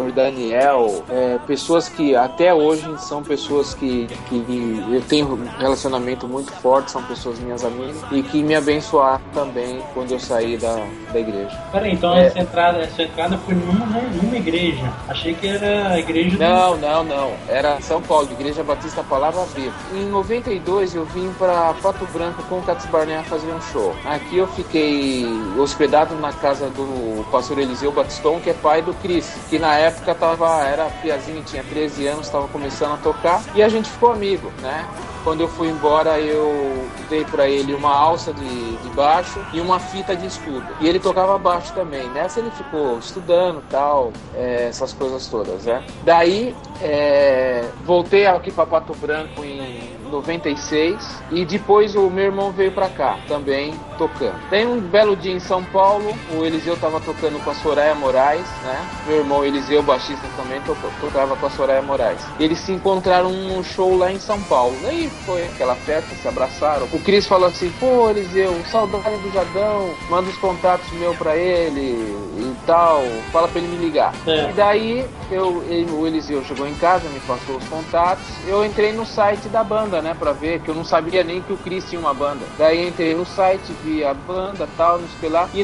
Júnior, Daniel, pessoas que até hoje são pessoas que eu tenho um relacionamento muito forte, são pessoas minhas amigas e que me abençoaram também quando eu saí da igreja. Peraí, então essa entrada foi numa igreja. Achei que era a igreja Não. Era São Paulo, Igreja Batista Palavra Viva. Em 92 eu vim para Pato Branco com o Cates Barnea fazer um show. Aqui eu fiquei hospedado na casa do pastor Eliseu Batiston, que é pai do Cris, que na época era piazinho, tinha 13 anos, estava começando a tocar, e a gente ficou amigo, né? Quando eu fui embora, eu dei pra ele uma alça de baixo e uma fita de estudo. E ele tocava baixo também. Nessa ele ficou estudando e tal, essas coisas todas, né? Daí, voltei aqui pra Pato Branco em 96 e depois o meu irmão veio pra cá também tocando. Tem um belo dia em São Paulo, o Eliseu tava tocando com a Soraya Moraes, né? Meu irmão Eliseu, baixista, também tocava com a Soraya Moraes. Eles se encontraram num show lá em São Paulo. Aí foi aquela festa, se abraçaram. O Cris falou assim: pô, Eliseu, saudade do Jadão, manda os contatos meus pra ele e tal, fala pra ele me ligar. E daí o Eliseu chegou em casa, me passou os contatos, eu entrei no site da banda, né, pra ver, que eu não sabia nem que o Cris tinha uma banda. Daí entrei no site, vi a banda, tal, não sei lá, e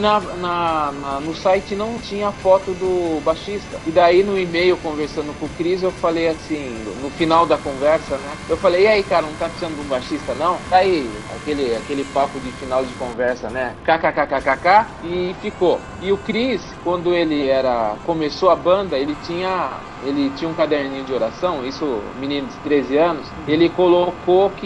no site não tinha foto do baixista. E daí no e-mail, conversando com o Cris, eu falei assim, no final da conversa, né, eu falei: e aí, cara, não tá precisando de um baixista, não? Daí, aquele papo de final de conversa, né, kkkkkk, e ficou. E o Cris, quando ele começou a banda, ele tinha um caderninho de oração, isso, menino de 13 anos, ele colocou que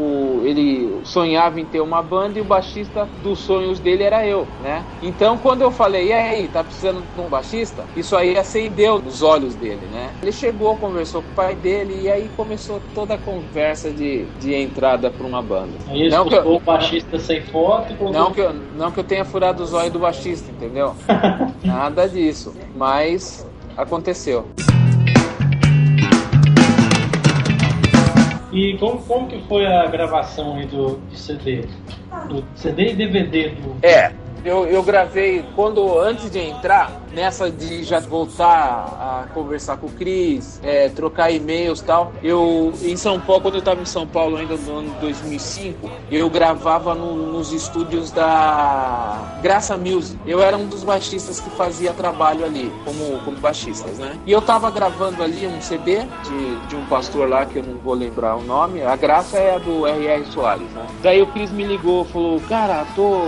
ele sonhava em ter uma banda e o baixista dos sonhos dele era eu, né? Então, quando eu falei: e aí, tá precisando de um baixista? Isso aí acendeu nos olhos dele, né? Ele chegou, conversou com o pai dele e aí começou toda a conversa de entrada para uma banda. Aí ele colocou o baixista sem foto e colocou... Não que eu tenha furado os olhos do baixista, entendeu? Nada disso, mas aconteceu. E como que foi a gravação aí do CD? Do CD e DVD do... Eu gravei antes de entrar, nessa de já voltar a conversar com o Cris, trocar e-mails e tal. Em São Paulo, quando eu estava em São Paulo ainda no ano 2005, eu gravava nos estúdios da Graça Music. Eu era um dos baixistas que fazia trabalho ali, como baixistas, né? E eu estava gravando ali um CD de um pastor lá, que eu não vou lembrar o nome. A Graça é a do R.R. Soares, né? Daí o Cris me ligou, falou: cara,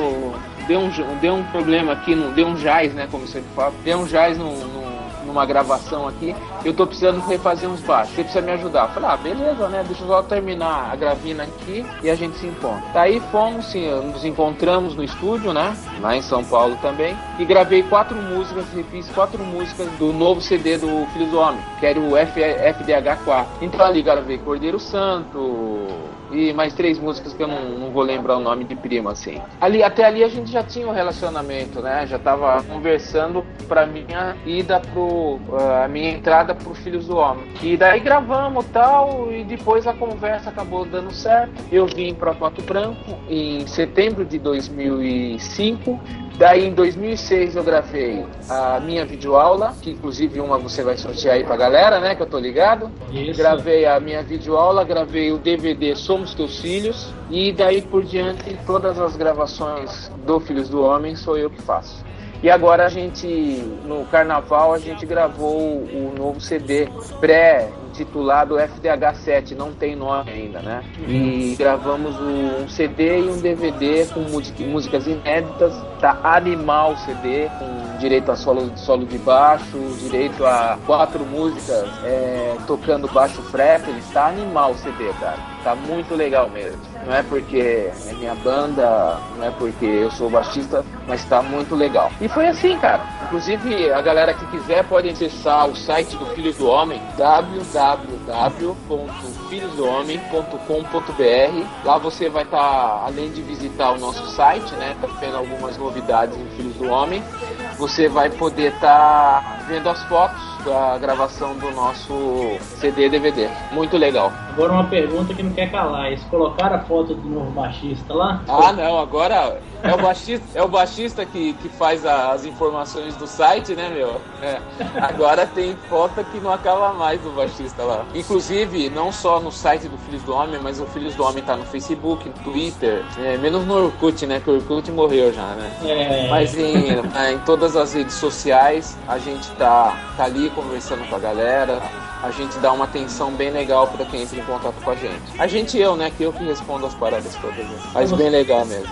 deu um problema aqui, deu um jazz, né, como eu sempre falo, deu um jazz numa gravação aqui, eu tô precisando refazer uns baixos, você precisa me ajudar. Eu falei: beleza, né, deixa eu só terminar a gravina aqui e a gente se encontra. Daí nos encontramos no estúdio, né, lá em São Paulo também, e gravei 4 músicas, refiz 4 músicas do novo CD do Filhos do Homem, que era o FDH 4. Então ali gravei Cordeiro Santo e mais 3 músicas que eu não vou lembrar o nome de prima, assim. Até ali a gente já tinha um relacionamento, né? Já tava conversando pra minha ida a minha entrada pro Filhos do Homem. E daí gravamos tal, e depois a conversa acabou dando certo. Eu vim pra Pato Branco em setembro de 2005. Daí em 2006 eu gravei a minha videoaula, que inclusive uma você vai sortear aí pra galera, né, que eu tô ligado. Isso. Gravei a minha videoaula, gravei o DVD Somos Teus Filhos, e daí por diante todas as gravações do Filhos do Homem sou eu que faço. E agora no Carnaval a gente gravou o novo CD intitulado FDH 7, não tem nome ainda, né? E gravamos um CD e um DVD com músicas inéditas, tá animal o CD, com direito a solo de baixo, direito a 4 músicas tocando baixo fretless, tá animal o CD, cara, tá muito legal mesmo. Não é porque é minha banda, não é porque eu sou baixista, mas tá muito legal. E foi assim, cara. Inclusive, a galera que quiser pode acessar o site do Filhos do Homem, www.filhosdohomem.com.br. Lá você vai estar, além de visitar o nosso site, né, tá vendo algumas novidades em Filhos do Homem, você vai poder estar vendo as fotos da gravação do nosso CD e DVD. Muito legal. Agora uma pergunta que não quer calar. Eles colocaram a foto do novo baixista lá? Não, agora É o baixista que faz as informações do site, né, meu? Agora tem foto que não acaba mais do baixista lá. Inclusive, não só no site do Filhos do Homem, mas o Filhos do Homem tá no Facebook, no Twitter, menos no Orkut, né? Que o Orkut morreu já, né? Mas em todas as redes sociais, a gente tá ali conversando com a galera. A gente dá uma atenção bem legal pra quem entra em contato com a gente. Eu, né? Que eu que respondo as paradas todas. Né? Mas bem legal mesmo.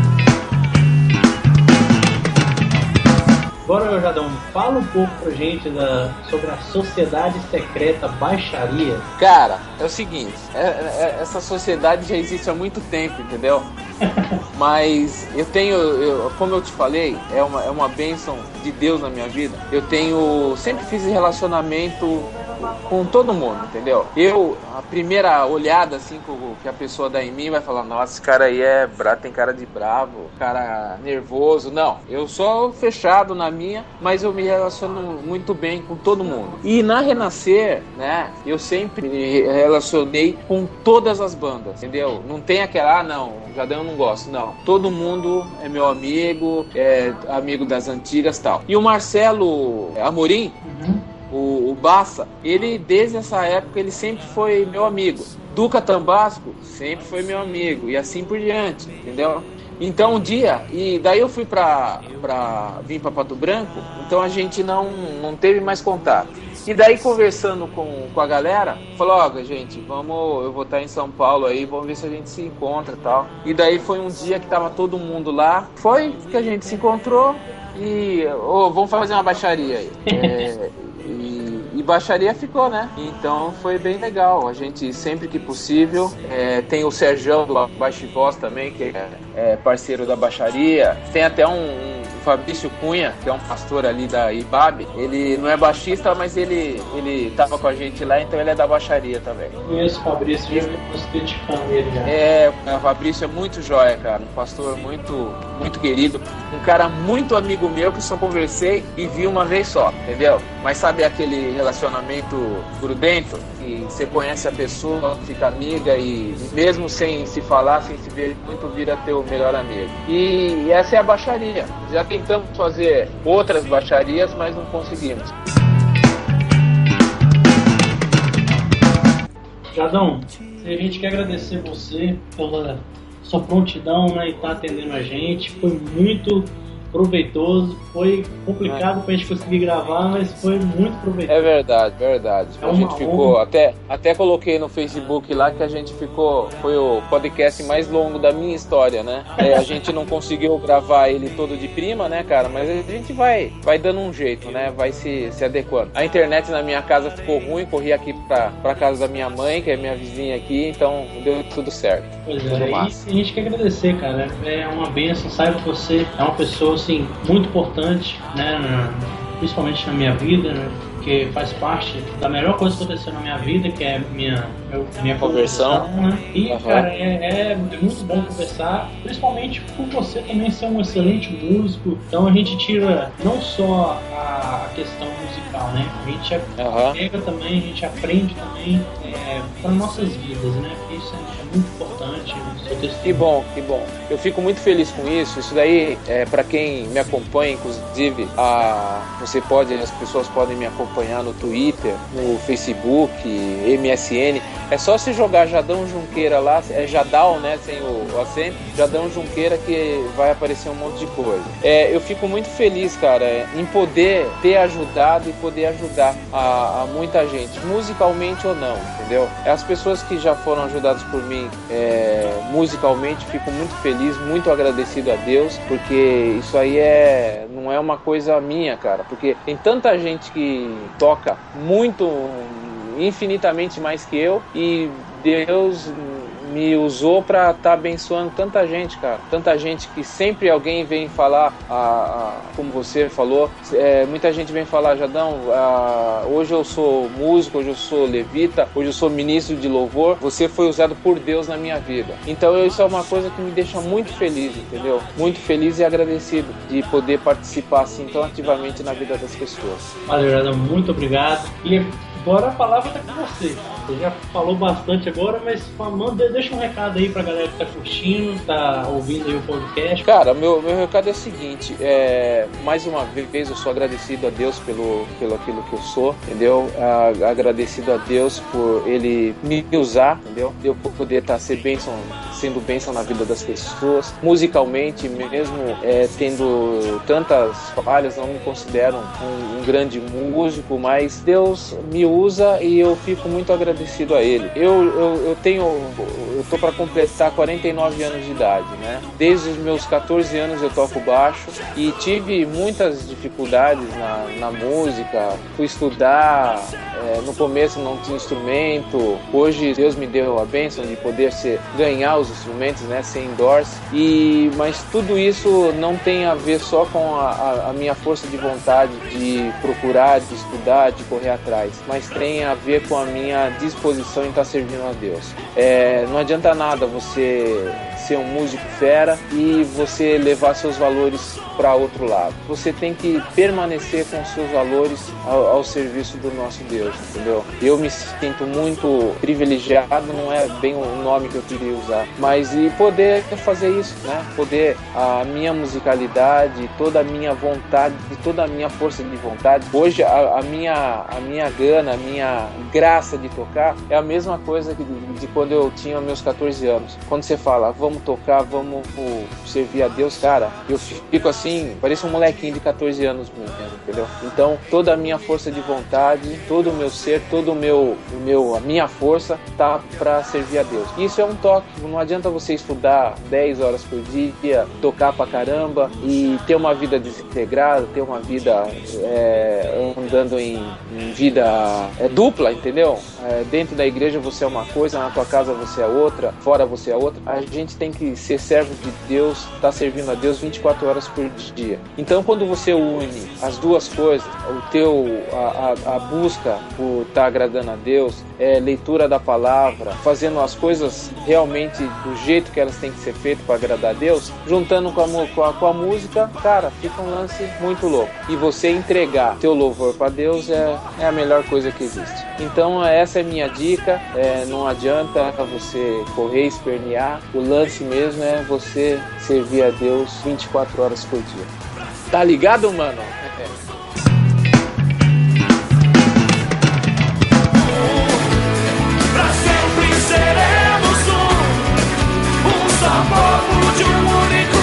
Agora, Jadão, fala um pouco pra gente sobre a Sociedade Secreta Baixaria. Cara, é o seguinte, essa sociedade já existe há muito tempo, entendeu? Mas como eu te falei, é uma bênção de Deus na minha vida. Sempre fiz relacionamento com todo mundo, entendeu? A primeira olhada assim que a pessoa dá em mim vai falar, nossa, esse cara aí tem cara de bravo, cara nervoso. Não, eu sou fechado na minha, mas eu me relaciono muito bem com todo mundo. E na Renascer, né, eu sempre me relacionei com todas as bandas, entendeu? Não tem aquela, não, Jadão eu não gosto, não. Todo mundo é meu amigo, é amigo das antigas e tal. E o Marcelo Amorim, o Bassa, ele desde essa época ele sempre foi meu amigo. Duca Tambasco sempre foi meu amigo e assim por diante, entendeu? Então um dia, e daí eu fui vim pra Pato Branco, então a gente não teve mais contato. E daí conversando com a galera, falou, gente, eu vou estar em São Paulo aí, vamos ver se a gente se encontra e tal. E daí foi um dia que tava todo mundo lá, foi que a gente se encontrou e vamos fazer uma baixaria aí. E baixaria ficou, né? Então foi bem legal. A gente, sempre que possível, tem o Serjão do Baixo e Voz também, que é parceiro da baixaria. Tem até um Fabrício Cunha, que é um pastor ali da IBAB. Ele não é baixista, mas ele tava com a gente lá, então ele é da baixaria também. Conheço o Fabrício, já gostei de fã dele já. O Fabrício é muito joia, cara. Um pastor muito, muito querido. Um cara muito amigo meu que só conversei e vi uma vez só, entendeu? Mas sabe aquele relacionamento grudento? Que você conhece a pessoa, fica amiga e mesmo sem se falar, sem se ver muito, vira teu melhor amigo. E essa é a baixaria. Já tentamos fazer outras baixarias, mas não conseguimos. Jadão, a gente quer agradecer você pela sua prontidão, né, e estar atendendo a gente. Foi muito proveitoso, foi complicado pra gente conseguir gravar, mas foi muito proveitoso. É verdade. A gente ficou, até coloquei no Facebook lá que a gente foi o podcast mais longo da minha história, né? A gente não conseguiu gravar ele todo de prima, né, cara? Mas a gente vai dando um jeito, né? Vai se adequando. A internet na minha casa ficou ruim, corri aqui pra casa da minha mãe, que é minha vizinha aqui, então deu tudo certo. Pois é, e a gente quer agradecer, cara. É uma bênção, sabe que você é uma pessoa assim, muito importante, né, principalmente na minha vida, né, porque faz parte da melhor coisa que aconteceu na minha vida, que é minha conversão, né? E, cara, é muito bom conversar, principalmente por você também ser um excelente músico. Então a gente tira não só a questão musical, né? A gente pega também, a gente aprende também para nossas vidas, né? Porque isso é muito importante. Que bom. Eu fico muito feliz com isso. Isso daí, para quem me acompanha, inclusive, as pessoas podem me acompanhar no Twitter, no Facebook, MSN. É só se jogar Jadão Junqueira lá, é Jadal, né, sem o acento, Jadão Junqueira, que vai aparecer um monte de coisa. Eu fico muito feliz, cara, em poder ter ajudado e poder ajudar a muita gente, musicalmente ou não, entendeu? As pessoas que já foram ajudadas por mim musicalmente, fico muito feliz, muito agradecido a Deus, porque isso aí não é uma coisa minha, cara, porque tem tanta gente que toca muito, infinitamente mais que eu, e Deus me usou para estar abençoando tanta gente, cara. Tanta gente que sempre alguém vem falar, como você falou, muita gente vem falar, Jadão, hoje eu sou músico, hoje eu sou levita, hoje eu sou ministro de louvor, você foi usado por Deus na minha vida. Então isso é uma coisa que me deixa muito feliz, entendeu? Muito feliz e agradecido de poder participar assim tão ativamente na vida das pessoas. Valeu, Jadão, muito obrigado. E Agora a palavra tá com você. Você já falou bastante agora, mas deixa um recado aí pra galera que tá curtindo, tá ouvindo aí o podcast. Cara, meu recado é o seguinte, mais uma vez eu sou agradecido a Deus pelo aquilo que eu sou, entendeu? Agradecido a Deus por Ele me usar, entendeu? Eu poder estar sendo bênção na vida das pessoas, musicalmente mesmo, tendo tantas falhas, não me considero um grande músico, mas Deus me usa e eu fico muito agradecido a Ele. Eu tô para completar 49 anos de idade, né? Desde os meus 14 anos eu toco baixo e tive muitas dificuldades na música, fui estudar, no começo não tinha instrumento, hoje Deus me deu a bênção de poder ganhar os instrumentos, né, sem endorse, mas tudo isso não tem a ver só com a minha força de vontade de procurar, de estudar, de correr atrás, mas tem a ver com a minha disposição em estar servindo a Deus. Não adianta nada você ser um músico fera e você levar seus valores para outro lado. Você tem que permanecer com seus valores ao serviço do nosso Deus, entendeu? Eu me sinto muito privilegiado, não é bem o nome que eu queria usar, mas poder fazer isso, né? Poder, a minha musicalidade, toda a minha vontade, toda a minha força de vontade. Hoje a minha gana, a minha graça de tocar é a mesma coisa de quando eu tinha meus 14 anos. Quando você fala, vamos tocar, vamos servir a Deus, cara, eu fico assim, pareço um molequinho de 14 anos mesmo, entendeu? Então, toda a minha força de vontade, todo o meu ser, a minha força tá para servir a Deus. Isso é um toque, não adianta você estudar 10 horas por dia, tocar pra caramba e ter uma vida desintegrada, ter uma vida andando em vida dupla, entendeu? Dentro da igreja você é uma coisa, na tua casa você é outra, fora você é outra. A gente tem que ser servo de Deus, tá servindo a Deus 24 horas por dia. Então, quando você une as duas coisas, a busca por estar agradando a Deus, leitura da palavra, fazendo as coisas realmente do jeito que elas têm que ser feitas para agradar a Deus, juntando com a música, cara, fica um lance muito louco. E você entregar teu louvor para Deus é a melhor coisa que existe. Então, essa é minha dica. Não adianta você correr, espernear. O lance mesmo é você servir a Deus 24 horas por dia. Tá ligado, mano? Pra sempre seremos um só povo de um único